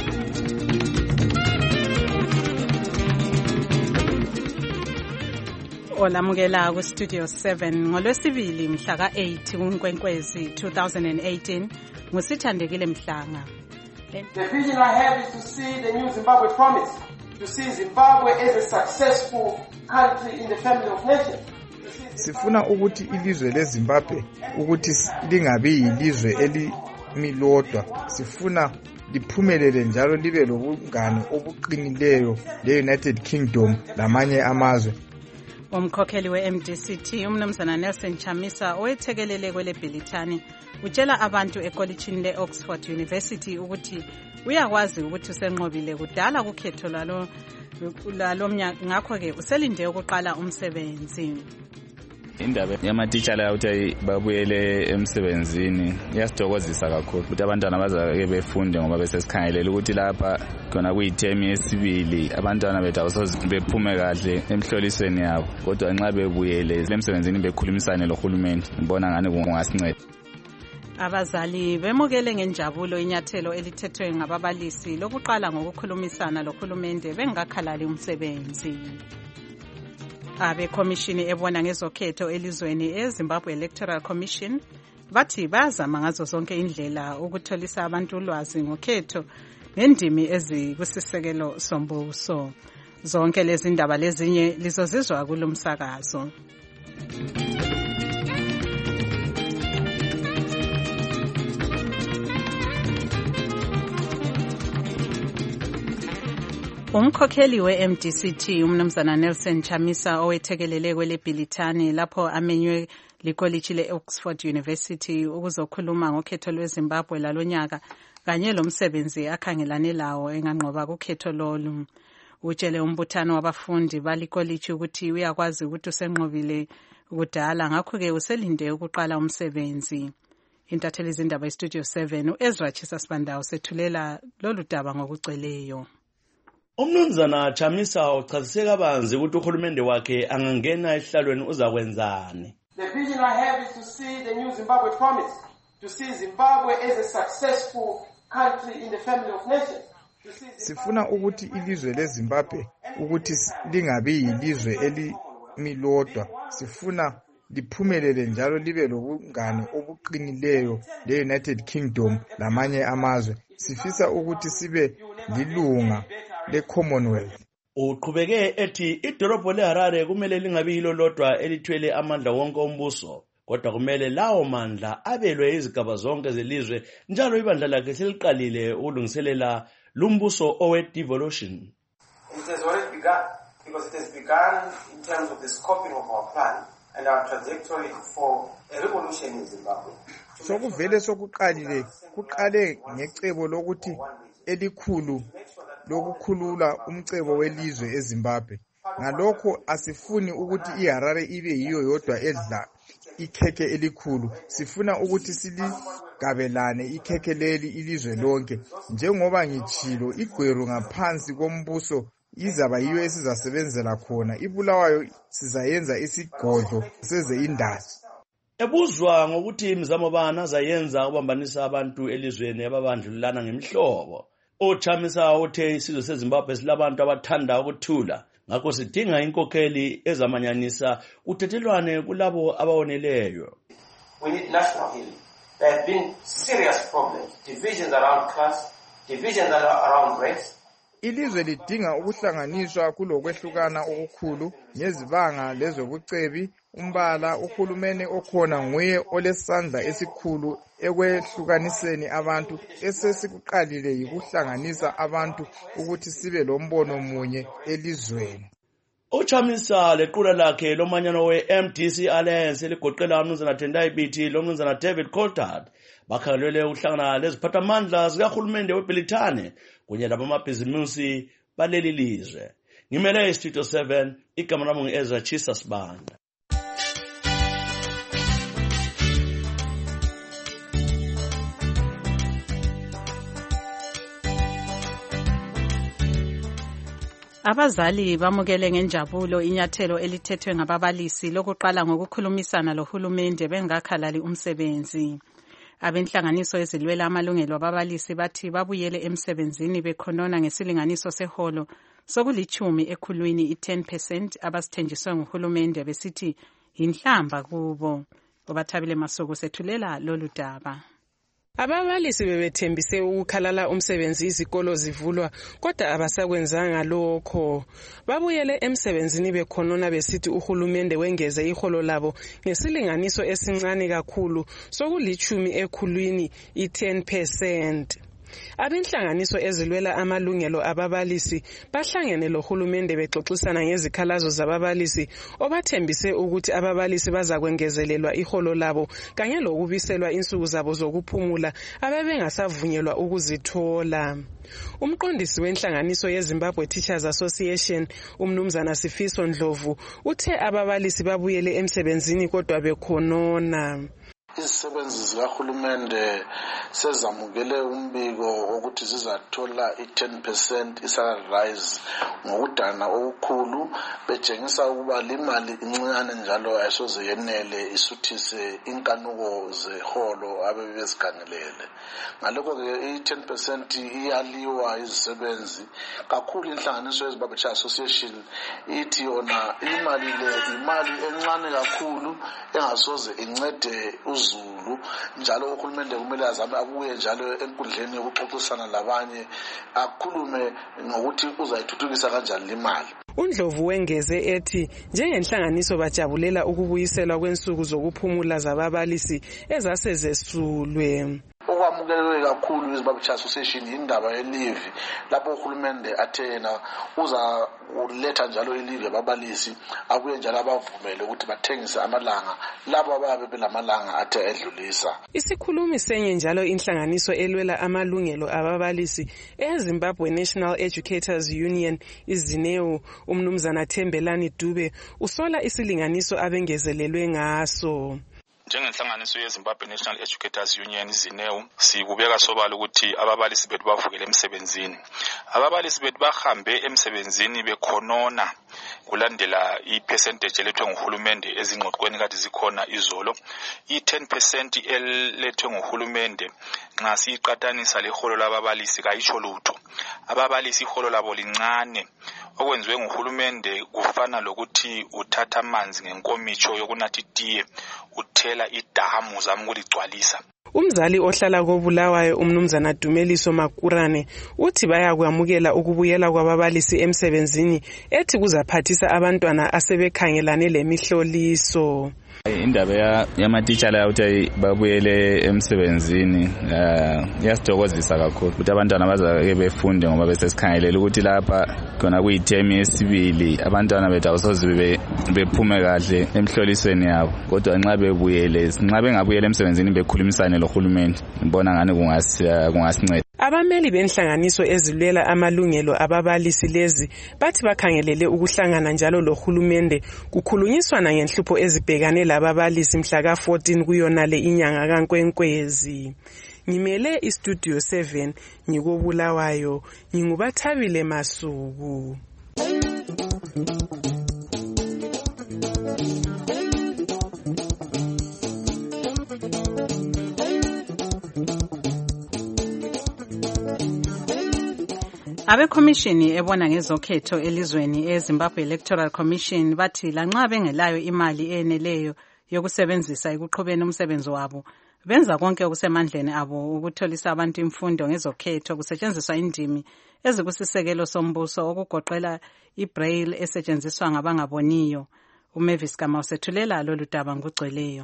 Olamukela ku Studio seven ngolwesibili mhla ka eight kuNkwenkwezi two thousand eighteen ngusithandekile Mhlanga. The vision I have is to see the new Zimbabwe promise, to see Zimbabwe as a successful country in the family of nations. Sifuna ukuthi ilizwe leZimbabwe ukuthi lingabi yilizwe elimilodwa, sifuna liphumelele njalo libe lobungane obuqinileyo le-United Kingdom lamanye amazwe. Umkhokheli we-M D C T umnumzana Nelson Chamisa owethekelele kwele Bhilithani utshela abantu ekolitshini le-Oxford University ukuthi uyakwazi ukuthi usenqobile kudala kukhetho lalo lalo mnyaka, ngakho-ke uselinde ukuqala umsebenzi. Indaba yamatitshala ukuthi babuyele emsebenzini iyasithokozisa kakhulu ukuthi abantwana bazake befunde ngoba besesikhangelela ukuthi lapha khona kuyithemi yesibili abantwana bethu awusoze bephume kahle emhlolisweni yabo, kodwa nxa bebuyele emsebenzini bekhulumisane lohulumeni ngibona ngani kungasinceda. Abazali bemukele ngenjabulo inyathelo elithethwe ngababalisi lokuqala ngokukhulumisana lohulumende bengakhalali umsebenzi. Abe commission ebona ngezokhetho elizweni eZimbabwe Electoral Commission bathi bazama ngazo zonke indlela ukutholisa abantu ulwazi ngokhetho nendimi ezikusisekelo sombuso. Zonke lezi ndaba lezinye lizozizwa kulomsakazo. Umkhokheli we-M D C T umnumzana Nelson Chamisa owethekelele kwele Bhilithani lapho amenywe likolitshi le-Oxford University ukuzokhuluma ngokhetho lweZimbabwe lalonyaka kanye lomsebenzi akhangelane lawo enganqoba kukhetho lolu. Utshele umbuthano wabafundi balikolitshi ukuthi uyakwazi ukuthi usenqobile kudala, ngakho-ke uselinde ukuqala umsebenzi. Intatheli zindaba eStudio seven uEzra Chisa Sibanda usethulela lolu daba ngokugcweleyo. Umnumzana Chamisa uchazise kabanzi ukuthi uhulumende wakhe angangena esihlalweni uzakwenzani. The vision I have is to see the new Zimbabwe promise, to see Zimbabwe as a successful country in the family of nations. Sifuna ukuthi ilizwe leZimbabwe ukuthi lingabi yilizwe elimilodwa, sifuna liphumelele njalo libe lobungane obuqinileyo le-United Kingdom lamanye amazwe. Sifisa ukuthi sibe lilunga le-Commonwealth. Uqhubeke ethi idolobho leHarare kumele lingabi yilo lodwa elithwele amandla wonke ombuso, kodwa kumele lawo mandla abelwe izigaba zonke zelizwe, njalo ibandla lakhe seliqalile ukulungiselela lumbuso owe-devolution. It has already begun, because it has begun in terms of the scoping of our plan and our trajectory for a revolution in Zimbabwe. Sokuvele sokuqalile kuqale ngecebo lokuthi elikhulu lokukhulula umcebo welizwe eZimbabwe. Ngalokho asifuni ukuthi iHarare ibe yiyo yodwa edla ikhekhe elikhulu, sifuna ukuthi siligabelane ikhekhe leli ilizwe lonke. Njengoba ngitshilo igweru ngaphansi kombuso izaba yiyo esizasebenzela khona, ibulawayo sizayenza isigodlo seze indasi. Ebuzwa ngokuthi imizamo bana zayenza ukubambanisa abantu elizweni ababandlulana ngemihlobo, uChamisa uthe isizwe seZimbabwe silabantu abathanda ukuthula, ngakho sidinga inkokheli ezamanyanisa uthethelwane kulabo abawoneleyo. We need national healing. There have been serious problems, divisions around class, divisions around race. ilizwe lidinga ukuhlanganiswa kulokwehlukana okukhulu ngezibanga lezobucebi. Umbala uhulumeni okhona nguye olesandla esikhulu ekwehlukaniseni abantu. Esesikuqalile yikuhlanganisa abantu ukuthi sibe lombono munye elizweni. Uchamisa lequla lakhe lomanyano we-M D C Alliance eligoqela umnumzana Tendai Biti lomnumzana David Coulthard bakhangelele ukuhlangana leziphathamandla zikahulumende weBrithani kunye labamabhizimusi baleli lizwe. Ngimele iStudio seven, igama lami ngu-Ezra Chisa Sibanda. Abazali bamukele ngenjabulo inyathelo elithethwe ngababalisi lokuqala ngokukhulumisana lohulumende bengakhalali umsebenzi. Abenhlanganiso ezilwela amalungelo ababalisi bathi babuyele emsebenzini bekhonona ngesilinganiso seholo sokulichumi ekhulwini i-ten percent abasithenjiswe nguhulumende besithi yinhlamba kubo. Obathabile Masuku sethulela lolu daba. Ababalisi bebethembise ukukhalala umsebenzi izikolo zivulwa kodwa abasakwenzanga lokho. Babuyele emsebenzini bekhonona besithi uhulumende wengeze iholo labo ngesilinganiso esincane kakhulu sokulichumi ekhulwini i-ten percent. Abenhlanganiso ezilwela amalungelo ababalisi bahlangene lohulumende bexoxisana ngezikhalazo zababalisi obathembise ukuthi ababalisi bazakwengezelelwa iholo labo kanye lokubiselwa insuku zabo zokuphumula abebengasavunyelwa ukuzithola. Umqondisi wenhlanganiso yeZimbabwe Teachers Association umnumzana Sifiso Ndlovu uthe ababalisi babuyele emsebenzini kodwa bekhonona. Izisebenzi zikahulumende sezamukele umbiko wokuthi zizathola i-ten percent i-salary rise ngokudana okukhulu betshengisa ukuba limali incane njalo ayisoze yenele isuthise inkanuko zeholo abebezikhangelele. Ngalokho-ke i-ten percent iyaliwa izisebenzi kakhulu. Inhlanganiso yeZimbabwe Teachers Association ithi yona imali le imali encane kakhulu engasoze incede Zulu njalo uhulumende kumele azame abuye njalo enkundleni yokuxoxisana labanye akhulume ngokuthi uzayithuthukisa kanjani imali. Undlovu wengeze ethi njengenhlanganiso bajabulela ukubuyiselwa kwensuku zokuphumula zababalisi ezasezesulwe. Okwamukelwe kakhulu iZimbabwe Teachers Association indaba yelivi lapho uhulumende athena uza uletha njalo ilivi yababalisi abuye njalo abavumele ukuthi bathengise amalanga labo ababe belamalanga athe edlulisa. Isikhulumi senye njalo inhlanganiso elwela amalungelo ababalisi eZimbabwe National Educators Union izineu umnumzana Thembelani Dube usola isilinganiso abengezelelwe ngaso. Njengenhlanganiso yeZimbabwe National Educators Union izineu sikubeka sobala ukuthi ababalisi bethu bavukele emsebenzini. Ababalisi bethu bahambe emsebenzini bekhonona kulandela ipercentage elethwe nguhulumende ezingxoxweni kade zikhona izolo. I-ten percent elethwe nguhulumende nxa siyiqathanisa leholo lababalisi kayisho lutho. Ababalisi iholo labo lincane. Okwenziwe nguhulumende kufana lokuthi uthatha amanzi ngenkomitsho yokunatha itiye uthela idamu zamukuligcwalisa. Umzali ohlala koBulawayo umnumzana Dumeliso Makurane uthi bayakwamukela ukubuyela kwababalisi emsebenzini ethi kuzaphathisa abantwana asebekhangelane lemihloliso. Indaba yamatitshala ukuthi babuyele emsebenzini yasithokozisa kakhulu ukuthi abantwana bazake befunde ngoba besesikhangelela ukuthi lapha khona kuyithemi yesibili abantwana bethu awusoze bephume kahle emhlolisweni yabo kodwa nxa bebuyele nxa bengabuyela emsebenzini bekhulumisane lohulumende ngibona ngani kungasinceda. Abameli benhlanganiso ezilwela amalungelo ababalisi lezi bathi bakhangelele ukuhlangana njalo lohulumende kukhulunyiswana ngenhlupho ezibhekane lababalisi mhla ka fourteen kuyona le inyanga kaNkwenkwezi. Ngimele iStudio seven ngikobulawayo ngingubathabile Masuku. Abekhomishini ebona ngezokhetho elizweni eZimbabwe Electoral Commission bathi lanxa bengelayo imali eneleyo yokusebenzisa ekuqhubeni umsebenzi wabo benza konke okusemandleni abo ukutholisa abantu imfundo ngezokhetho kusetshenziswa indimi ezikusisekelo sombuso okugoqela ibraille esetshenziswa ngabangaboniyo. uMavis Gama usethulela lolu daba ngugcweleyo.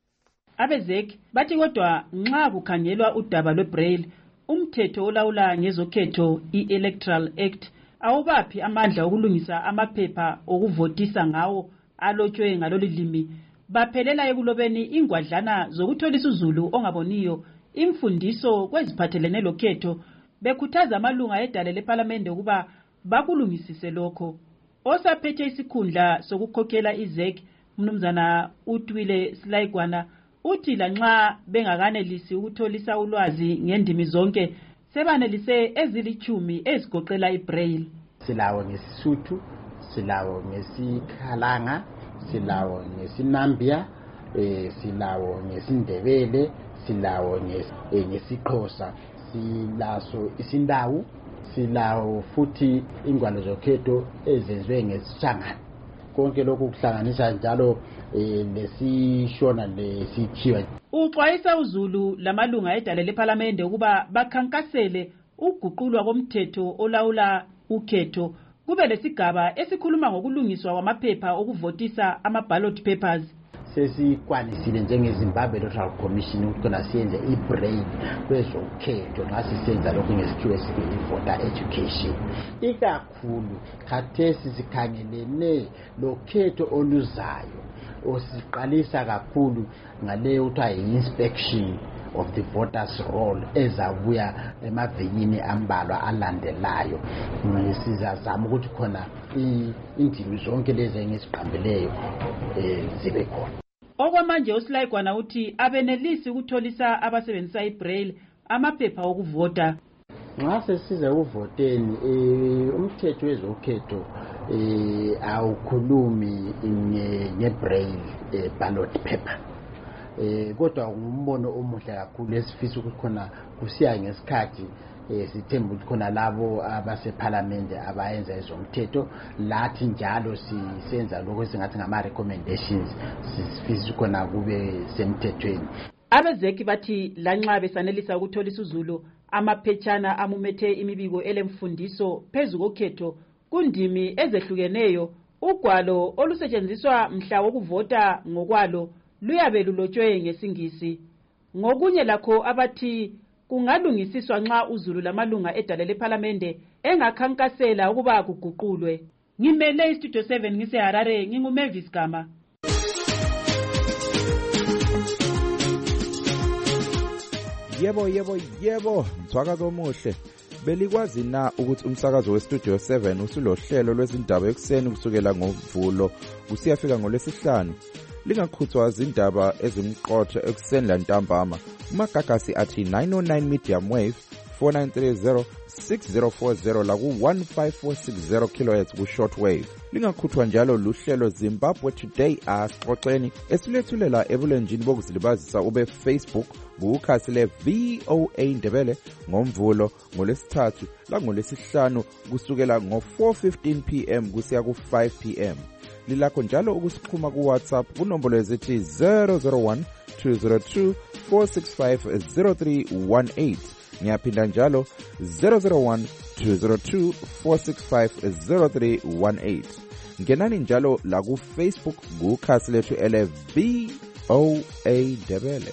Abezeki bathi kodwa nxa kukhangelwa udaba lwebraille, umthetho olawula ngezokhetho i-Electoral Act awubaphi amandla okulungisa amaphepha okuvotisa ngawo alotshwe ngalolu limi. Baphelela ekulobeni ingwadlana zokutholisa uzulu ongaboniyo imfundiso kweziphathelene lokhetho, bekhuthaza amalunga edale leParliament ukuba bakulungisise lokho. Osaphethe isikhundla sokukhokhela izek mnumzana uTwile Silaigwana uthi lanxa bengakanelisi ukutholisa ulwazi ngendimi zonke sebanelise ezilichumi ezigoqela ibraille. Silawo ngesisuthu, silawo ngesikhalanga, silawo ngesinambia, eh silawo ngesindebele, silawo ngesiXhosa, silaso isindawu, silawo futhi ingwalo zokhetho ezenziwe ngesishangana. Konke lokhu kuhlanganisa njalo lesishona lesikhiwa. Uxwayisa uZulu lamalunga edale leParliament ukuba bakhankasele uguqulwa komthetho olawula ukhetho kube lesigaba esikhuluma ngokulungiswa kwamaphepha okuvotisa ama-ballot papers. Sesikwanisile njengeZimbabwe Electoral Commission ukugcina siyenze ibraille kwezokhetho nxa sisenza lokhu ngesikhiwa esithi voter education. Ikakhulu khathesi sikhangelene lokhetho oluzayo osiqalisa kakhulu ngaleyo kuthiwa yi-inspection of the voters roll ezabuya emavikini ambalwa alandelayo. Sizazama ukuthi khona indimi zonke lezi engisiqambileyo zibe khona. Okwamanje uSilaigwana uthi abenelisi ukutholisa abasebenzisa ibraille amaphepha okuvota. Nxa sesiza ukuvoteni umthetho wezokhetho awukhulumi ngebraille ballot paper. Eh kodwa ngumbono omuhle kakhulu esifisa ukuthi khona kusiya ngesikhathi sithemba ukuthi khona labo abaseParliament abayenza ezomthetho lathi njalo sisenza lokho esingathi ngama recommendations sifisa khona kube semthethweni. Abezeki bathi lanxa besanelisa ukutholisa uZulu amaphetshana amumethe imibiko elemfundiso phezu kokhetho kundimi ezehlukeneyo, ugwalo olusetshenziswa mhla wokuvota ngokwalo luyabe lulotshwe ngesingisi. Ngokunye lakho abathi kungalungisiswa nxa uZulu lamalunga edale leParliament engakhankasela ukuba kuguqulwe. Ngimele iStudio seven ngise Harare, nginguMavis Gama. Yebo yebo yebo, mthwakazo omuhle. Belikwazi na ukuthi umsakazo weStudio seven usulohlelo lwezindaba ekseni kusukela ngoMvulo kusiyafika ngolesihlanu? Lingakhuthwa izindaba ezimqotho ekseni lantambama. Umagagasi athi nine oh nine medium wave four nine three zero six zero four zero la ku one five four six zero kilohertz ku shortwave. Lingakhuthwa njalo luhlelo Zimbabwe Today asixoxeni esilethulela ebulenjini bokuzilibazisa ube Facebook bukhasi le V O A Ndebele ngoMvulo ngolesithathu la ngolesihlanu kusukela ngo four fifteen p m kusiya ku five p m. Lilakho njalo ukusikhuma ku WhatsApp kunombolo ezithi zero zero one two zero two four six five zero three one eight. Ngiyaphinda njalo zero zero one two zero two four six five zero three one eight. Ngenani njalo la ku Facebook kukhasi lethu ele V O A Ndebele.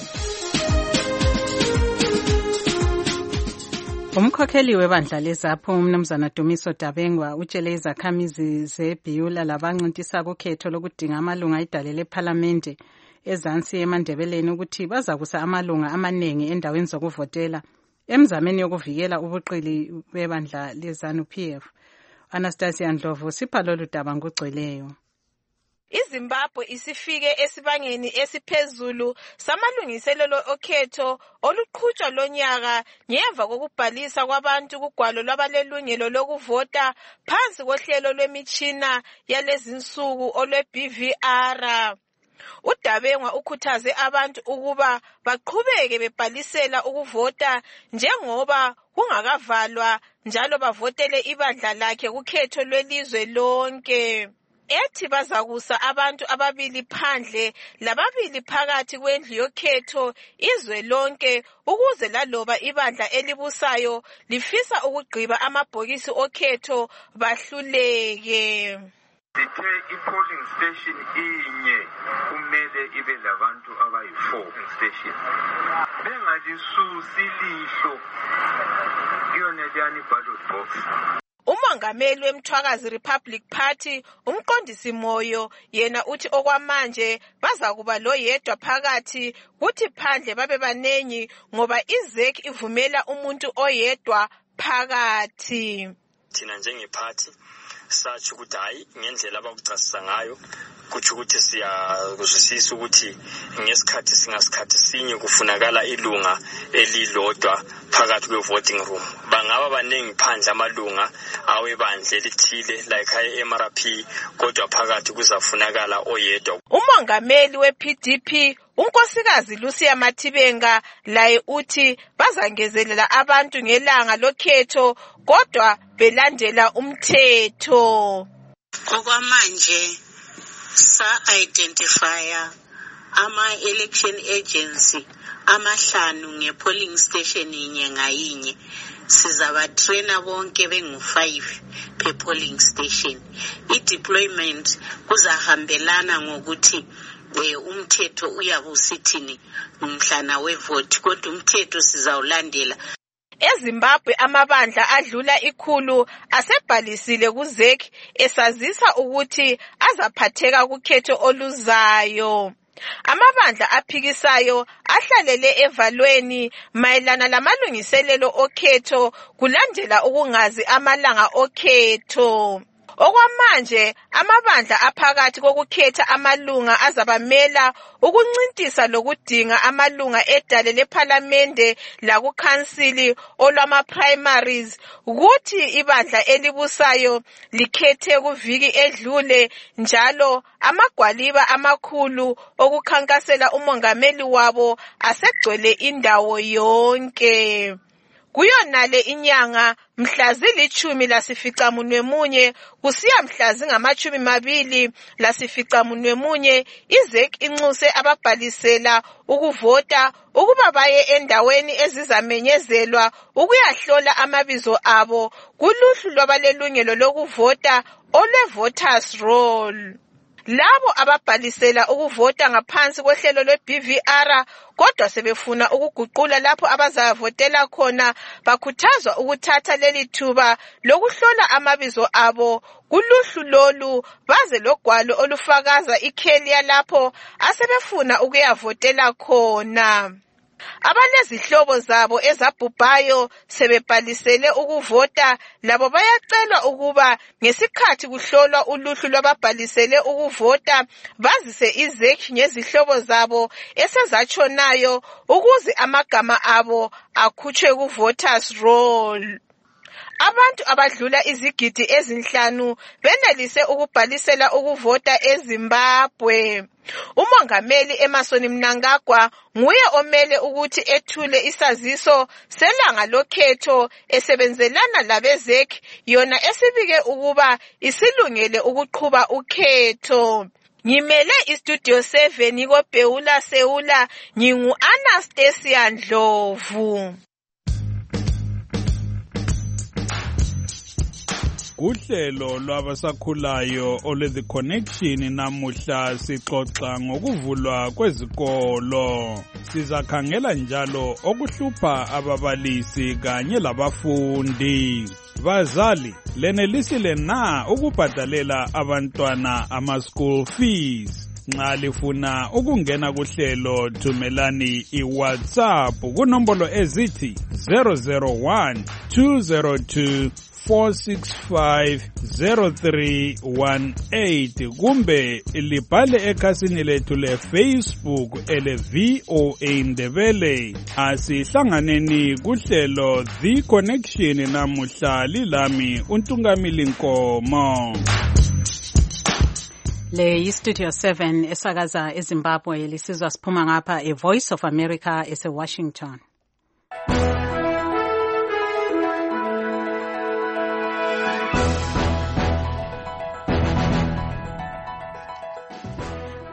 Umkhokheli webandla lezapho umnumzana Dumiso Dabengwa utshele izakhamizi zeBhiyula labancintisa kukhetho lokudinga amalunga edale leParliament ezansi eMandebeleni ukuthi bazakusa amalunga amaningi endaweni zokuvotela emzameni yokuvikela ubuqili bebandla leZANU P F. Anastasia Ndlovu sipha lolu daba ngugcweleyo. iZimbabwe isifike esibangeni esiphezulu samalungiselelo okhetho oluqhutshwa lonyaka ngemva kokubhalisa kwabantu kugwalo lwabalelungelo lokuvota phansi kohlelo lwemitshina yalezinsuku olwe-B V R. uDabengwa ukhuthaze abantu ukuba baqhubeke bebhalisela ukuvota njengoba kungakavalwa njalo bavotele ibandla lakhe kukhetho lwelizwe lonke. ethi bazakusa abantu ababili phandle lababili phakathi kwendlu yokhetho izwe lonke ukuze laloba ibandla elibusayo lifisa ukugqiba amabhokisi okhetho bahluleke. Sithe i-polling station inye kumele ibe labantu abayi-four station. Bengalisusi lihlo kuyona leyani ballot box. Umongameli weMthwakazi Republic Party umqondisi Moyo yena uthi okwamanje bazakuba lo yedwa phakathi kuthi phandle babe banengi ngoba iZEC ivumela umuntu oyedwa phakathi. Thina njengephathi sathi ukuthi hayi ngendlela abakuchasisa ngayo kuthi ukuthi siyakuzwisisa ukuthi ngesikhathi singasikhathi sinye kufunakala ilunga elilodwa phakathi kwe voting room. Bangaba baningi phandle amalunga awebandla elithile like I-M R P kodwa phakathi kuzafunakala oyedwa. Umongameli we-P D P unkosikazi Lucia Mathibenga laye uthi bazangezelela abantu ngelanga lokhetho kodwa belandela umthetho. Okwamanje sa-identifya ama-election agency amahlanu nge-polling station inye ngayinye. Sizabatrena bonke bengu-five per polling station. I-deployment kuzahambelana ngokuthi umthetho uyabusithini umhlana wevoti kodwa umthetho sizawulandela. eZimbabwe amabandla adlula ikhulu asebhalisile kuZEC esazisa ukuthi azaphatheka kukhetho oluzayo. Amabandla aphikisayo ahlalele evalweni mayelana lamalungiselelo okhetho kulandela ukungazi amalanga okhetho. Okwamanje amabandla aphakathi kokukhetha amalunga azabamela ukuncintisa lokudinga amalunga edale lePhalamende lakukhansili olwama primaries kuthi ibandla elibusayo likhethe kuviki edlule njalo amagwaliba amakhulu okukhankasela umongameli wabo asegcwele indawo yonke. Kuyonale inyanga mhla zilithumi lasificamunwe munye kusiya mhla zingamachumi mabili lasificamunwe munye iZEC inxuse ababhalisela ukuvota ukuba baye endaweni ezizamenyezelwa ukuyahlola amabizo abo kuluhlu lwabalelungelo lokuvota ole voters roll. Labo ababhalisela ukuvota ngaphansi kohlelo lwe-B V R kodwa sebefuna ukuguqula lapho abazavotela khona bakhuthazwa ukuthatha leli thuba lokuhlola amabizo abo kuluhlu lolu baze logwalo olufakaza ikheli yalapho asebefuna ukuyavotela khona. Abalezihlobo zabo ezabhubhayo sebebhalisele ukuvota labo bayacelwa ukuba ngesikhathi kuhlolwa uluhlu lwababhalisele ukuvota bazise iZEC ngezihlobo zabo esezatshonayo ukuze amagama abo akhutshwe ku voters roll. Abantu abadlula izigidi ezinhlanu benelise ukubhalisela ukuvota eZimbabwe. Umongameli Emmerson Mnangagwa nguye omele ukuthi ethule isaziso selanga lokhetho esebenzelana labeZEC yona esibike ukuba isilungele ukuqhuba ukhetho. Ngimele iStudio seven koBheula Seula ngingu Anastasia Ndlovu. Uhlelo lwabasakhulayo ole The Connection namuhla sixoxa ngokuvulwa kwezikolo. Sizakhangela njalo okuhlupha ababalisi kanye labafundi. Bazali, lenelisile na ukubhadalela abantwana ama school fees? Nxa lifuna ukungena kuhlelo thumelani iWhatsApp kunombolo ezithi zero zero one two zero two four six five zero three one eight kumbe libhale ekhasini lethu le Facebook ele V O A Ndebele. Asihlanganeni kuhlelo The Connection namuhla lilami uNtungamili Nkomo. Le iStudio seven esakaza eZimbabwe lisizwa siphuma ngapha e Voice of America ese Washington.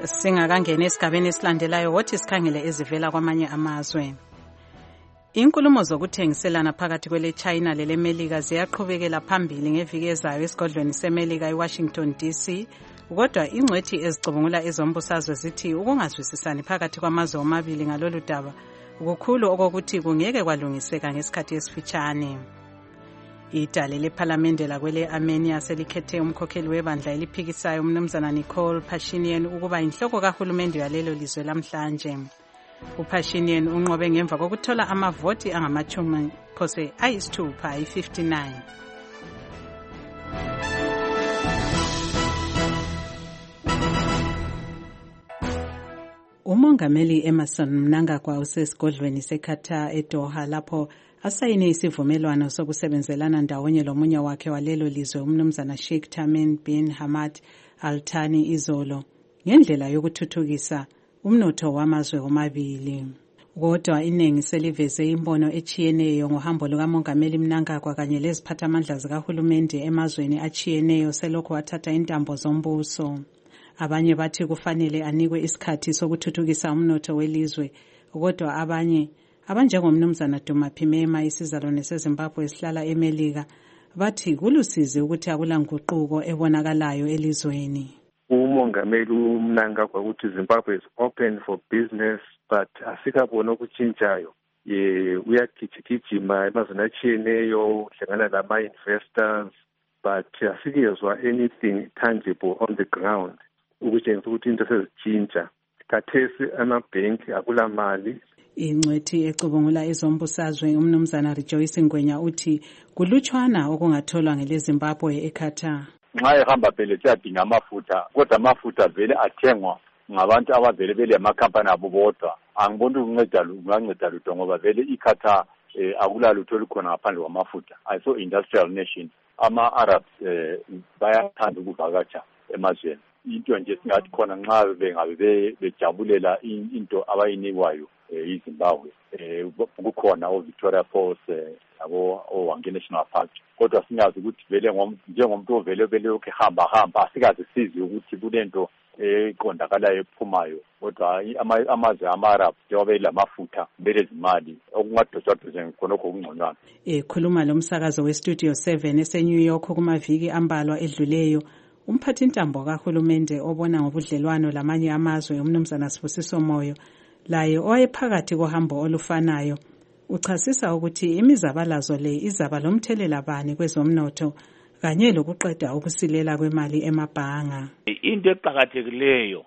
Singakangena esigabeni esilandelayo wothi sikhangele ezivela kwamanye amazwe. Inkulumo zokuthengiselana phakathi kwele China lele Melika ziyaqhubekela phambili ngeviki ezayo esigodlweni seMelika eWashington D C. Kodwa ingcwethi ezicubungula ezombusazwe zithi ukungazwisisani phakathi kwamazwe omabili ngalolu daba ukukhulu okokuthi kungeke kwalungiseka ngesikhathi esifitshane. Idale lephalamende lakwele Armenia selikhethe umkhokheli webandla eliphikisayo umnumzana Nikol Pashinyan ukuba inhloko kahulumende yalelo lizwe lamhlanje. uPashinyan unqobe ngemva kokuthola amavoti angamachumi phose ayisithupha ayi-fifty-nine. Umongameli Emerson Mnangagwa usesigodlweni seKatar eDoha lapho asayine isivumelwano sokusebenzelana ndawonye lomunye wakhe walelo lizwe umnumzana Sheikh Tamim bin Hamad Al Thani izolo ngendlela yokuthuthukisa umnotho wamazwe omabili. Kodwa iningi seliveze imbono echiyeneyo ngohambo lukamongameli Mnangagwa kanye leziphathamandla zikahulumende emazweni achiyeneyo selokhu wathatha intambo zombuso. Abanye bathi kufanele anikwe isikhathi sokuthuthukisa umnotho welizwe, kodwa abanye abanjengomnumzana Duma Phimema isizalwane seZimbabwe esihlala eMelika bathi kulusizi ukuthi akulanguquko ebonakalayo elizweni. Umongameli uMnangagwa ukuthi Zimbabwe is open for business but asikabona ukutshintshayo. Ye uyagijigijima emazweni achiyeneyo uhlangana lama-investors but asikezwa anything tangible on the ground ukutshengisa ukuthi into sezitshintsha. Khathesi amabhenki akula mali. Ingcwethi ecubungula ezombusazwe umnumzana Rejoice Ngwenya uthi kulutshwana okungatholwa ngeleZimbabwe eKatar. Nxa ehamba phela siyadinga amafutha kodwa amafutha vele athengwa ngabantu abavele bele amakhampani abo bodwa. Angiboni ukunceda kunganceda lutho ngoba vele iKatar eh, akulalutho olukhona ngaphandle kwamafutha. Ayiso industrial nation. Ama-Arabs eh, bayathanda ukuvakatsha emazweni. Into nje singathi khona nxa bengabe bejabulela into abayinikwayo eZimbabwe eh kukhona oVictoria Falls abo oWange National Park kodwa singazi ukuthi vele njengomuntu ovele vele lokho hamba hamba asikaze sizi ukuthi kulento eqondakalayo ephumayo kodwa amazwe ama-Arab njengoba elamafutha vele izimali okungadoswa dose khonokho okungconywana. Ekhuluma lo msakazo weStudio seven eseNew York kumaviki ambalwa edluleyo umphathi intambo kahulumende obona ngobudlelwano lamanye amazwe umnumzana Sibusiso Moyo laye owayephakathi kohambo olufanayo uchasisa ukuthi imizabalazo le izaba lomthelela bani kwezomnotho kanye lokuqeda ukusilela kwemali emabhanga. Into eqhakathekileyo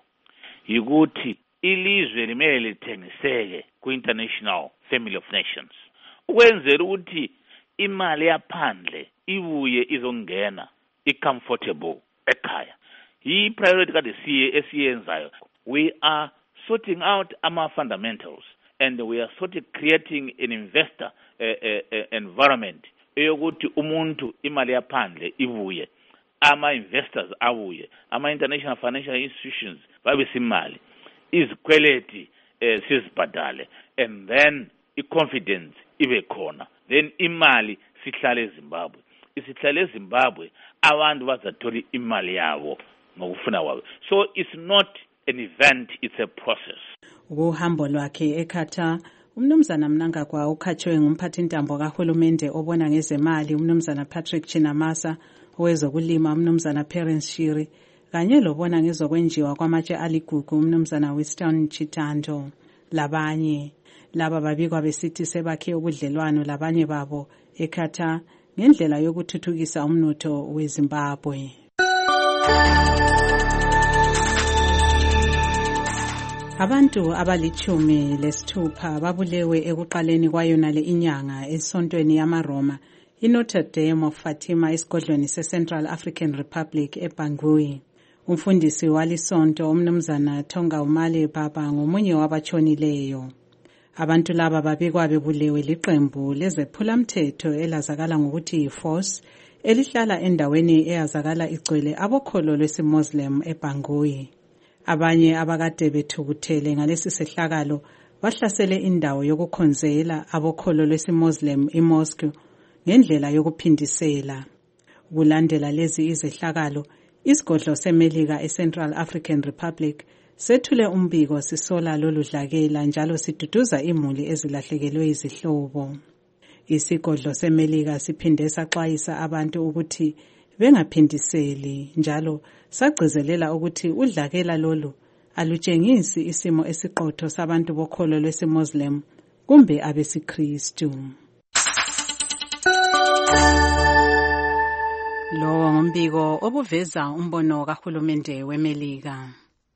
yikuthi ilizwe limele lithengiseke ku-International Family of Nations ukwenzela ukuthi imali yaphandle ibuye izongena i-comfortable ekhaya. Yi priority kade siye esiyenzayo. We are sorting out our fundamentals and we are sort of creating an investor uh, uh, uh, environment eyokuthi umuntu imali yaphandle ibuye ama investors abuye ama international financial institutions babe simali izikweleti uh, sizibhadale and then i-confidence ibe khona then imali sihlale eZimbabwe isihlale eZimbabwe abantu bazathola imali yabo ngokufuna kwabo. So it's not an event, it's a process. Ukuhambo lwakhe eKatar umnumzana Mnangagwa ukhatshwe ngumphathi intambo kahulumende obona ngezemali umnumzana Patrick Chinamasa owezokulima umnumzana Perence Shiri kanye lobona ngezokwenjiwa kwamatshe aligugu umnumzana Winston Chitando. Labanye laba babikwa besithi sebakhe ubudlelwano labanye babo eKatar ngendlela yokuthuthukisa umnotho weZimbabwe. Abantu abalichumi lesithupha babulewe ekuqaleni kwayonale inyanga esontweni yamaRoma iNotre Dame of Fatima esigodlweni seCentral African Republic eBangui. Umfundisi walisonto umnumzana Tonga Umale Baba ngomunye wabatshonileyo. Abantu laba babikwa bebulewe liqembu lezephulamthetho elazakala ngokuthi yiForce elihlala endaweni eyazakala igcwele abokholo lwesiMuslim eBangui. Abanye abakade bethukuthele ngalesi sehlakalo bahlasele indawo yokukhonzela abokholo lwesiMuslim iMosque ngendlela yokuphindisela. Kulandela lezi izehlakalo isigodlo seMelika eCentral African Republic sethule umbiko sisola lolu dlakela njalo siduduza imuli ezilahlekelwe izihlobo. Isigodlo seMelika siphinde saxwayisa abantu ukuthi bengaphindiseli njalo sagcizelela ukuthi udlakela lolu alutshengisi isimo esiqotho sabantu bokholo lwesiMuslim kumbe abesiKristu. Lo ngombiko obuveza umbono kahulumende weMelika.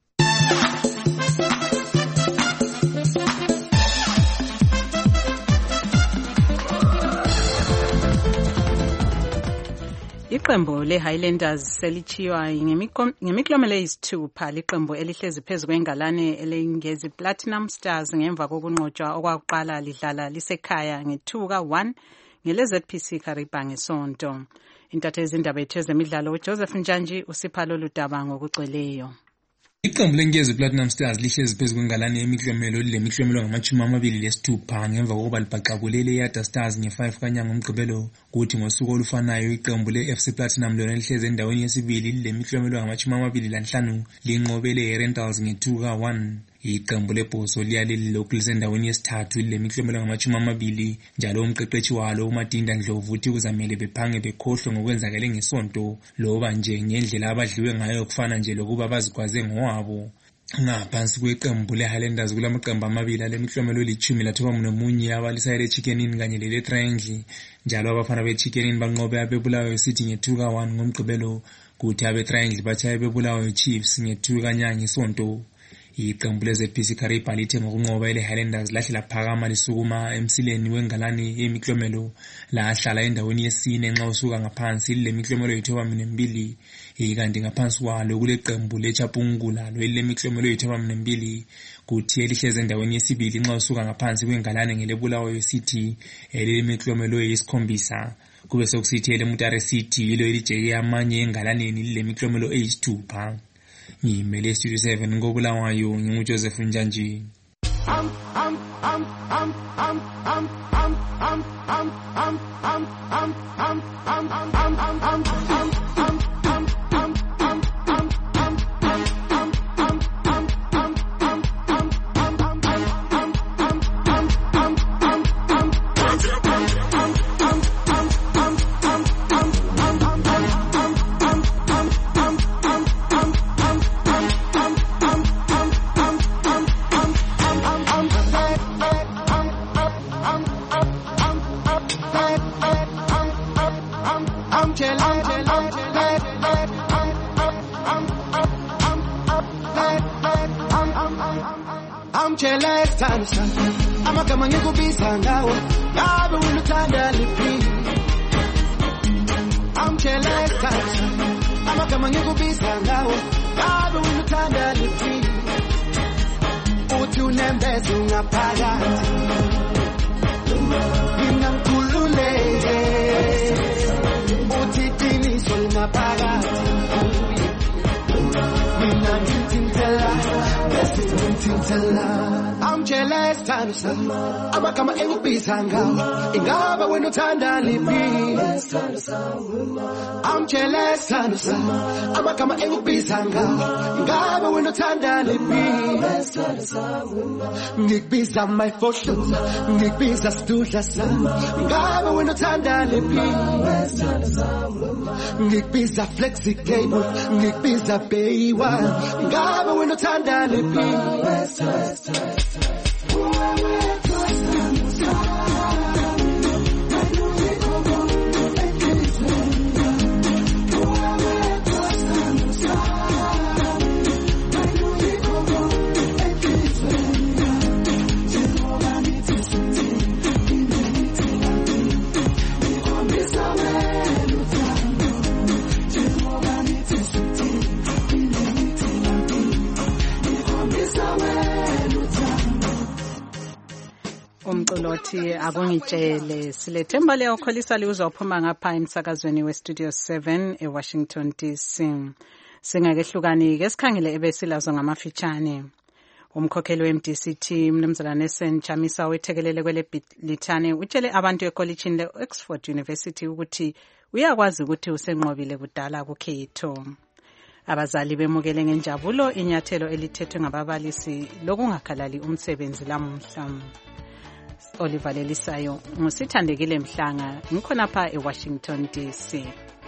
Iqembu le-Highlanders selichiywa ngemiklomelo eyisithupha liqembu elihlezi phezu kwengalane elengezi Platinum Stars ngemva kokunqotshwa okwakuqala lidlala lisekhaya nge-two ka one ngele-Z P C Kariba ngesonto. Intathe izindaba ethu zemidlalo uJoseph Njanji usipha lolu daba ngokugcweleyo. Iqembu lengezi Platinum Stars lihlezi phezu kwengalane yemiklomelo lemiklomelo ngamachumi amabili lesithupha ngemva kokuba libhaqabulele iYada Stars nge-five kanyanga ngomgqibelo, kuthi ngosuku olufanayo iqembu le-F C Platinum lona lihlezi endaweni yesibili lemiklomelo ngamachumi amabili lanhlanu linqobele iRentals nge-two ka one. Iqembu lebhoso liyaleli lokhu lisendaweni yesithathu lemiklomelo ngamachumi amabili njalo umqeqeshi walo uMadinda Ndlovu uthi kuzamele bephange bekhohlwe ngokwenzakele ngesonto loba nje ngendlela abadliwe ngayo kufana nje lokuba bazigwaze ngowabo. Ngaphansi kweqembu le-Highlanders kulamaqembu amabili alemiklomelo elithumi lathoba nomunye abalisa ele-Chicken Inn kanye lele-Triangle njalo abafana be-Chicken Inn banqobe abebulawayo City nge-two ka one ngomgqibelo, kuthi abe-Triangle bathaye bebulawayo Chiefs nge-two kanyanga isonto. Iqembu le-Z P C Kariba lithe ngokunqoba ele-Highlanders lahle laphakama lisukuma emsileni wengalane yemiklomelo lahlala endaweni yesine nxa usuka ngaphansi lemiklomelo yithoba mbili, ikanti ngaphansi kwalo kuleqembu leChapungula lo elemiklomelo yithoba mbili, kuthi elihleze endaweni yesibili nxa usuka ngaphansi kwengalane ngelebulawayo City elemiklomelo eyisikhombisa, kube sokusithi eleMutare City ilo elijeke amanye engalaneni lemiklomelo eyisithupha. Ngimele Studio seven ngobulawayo nginguJoseph Njanji. Amagama ngikubiza ngawo ngabe wena uthanda liphi amcheleka amagama ngikubiza ngawo ngabe wena uthanda liphi uthi unembeza ungaphakathi mina ngikhululeke uthi qiniso lingaphakathi mina ngithintela bese ngithintela I'm jealous, Tanisa. I'm a come and be sanga. Ingaba when you turn down lipi. I'm jealous, Tanisa. I'm a come and be sanga. Ingaba when you turn down lipi. Nick bees on my fortune. Nick bees a stoolas. Ingaba when you turn down lipi. Nick bees a flexi cable. Nick bees a bay one. Ingaba when you turn down lipi. Umculothi akungitshele silethemba leyokholisa liuzophuma ngapha emsakazweni weStudio seven eWashington D C. Singakehlukani ke sikhangele ebesilazo ngamafitshane. Umkhokheli we-M D C T Mnumzana Nelson Chamisa wethekelele kwele Bhilithane utshele abantu ekolitshini le-Oxford University ukuthi uyakwazi ukuthi usenqobile kudala kukhetho. Abazali bemukele ngenjabulo inyathelo elithethwe ngababalisi lokungakhalali umsebenzi lamuhla. Oliver Lelisayo ngusithandekile Mhlanga ngikhona pha eWashington D C.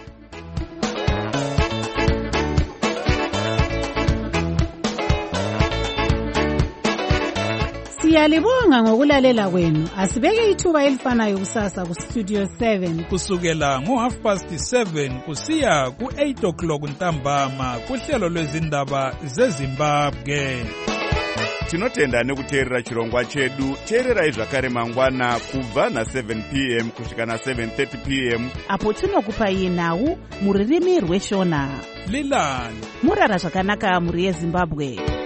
Siyalibonga ngokulalela kwenu. Asibeke ithuba elifanayo kusasa ku Studio seven kusukela ngo half past seven kusiya ku eight o'clock ntambama kuhlelo lwezindaba zeZimbabwe. Tinotenda nekuteerera chirongwa chedu. Teererai zvakare mangwana kubva na seven p m kusvika na seven thirty p m apo tinokupai nhau muririmi rweshona. Lilani murara zvakanaka muri yeZimbabwe.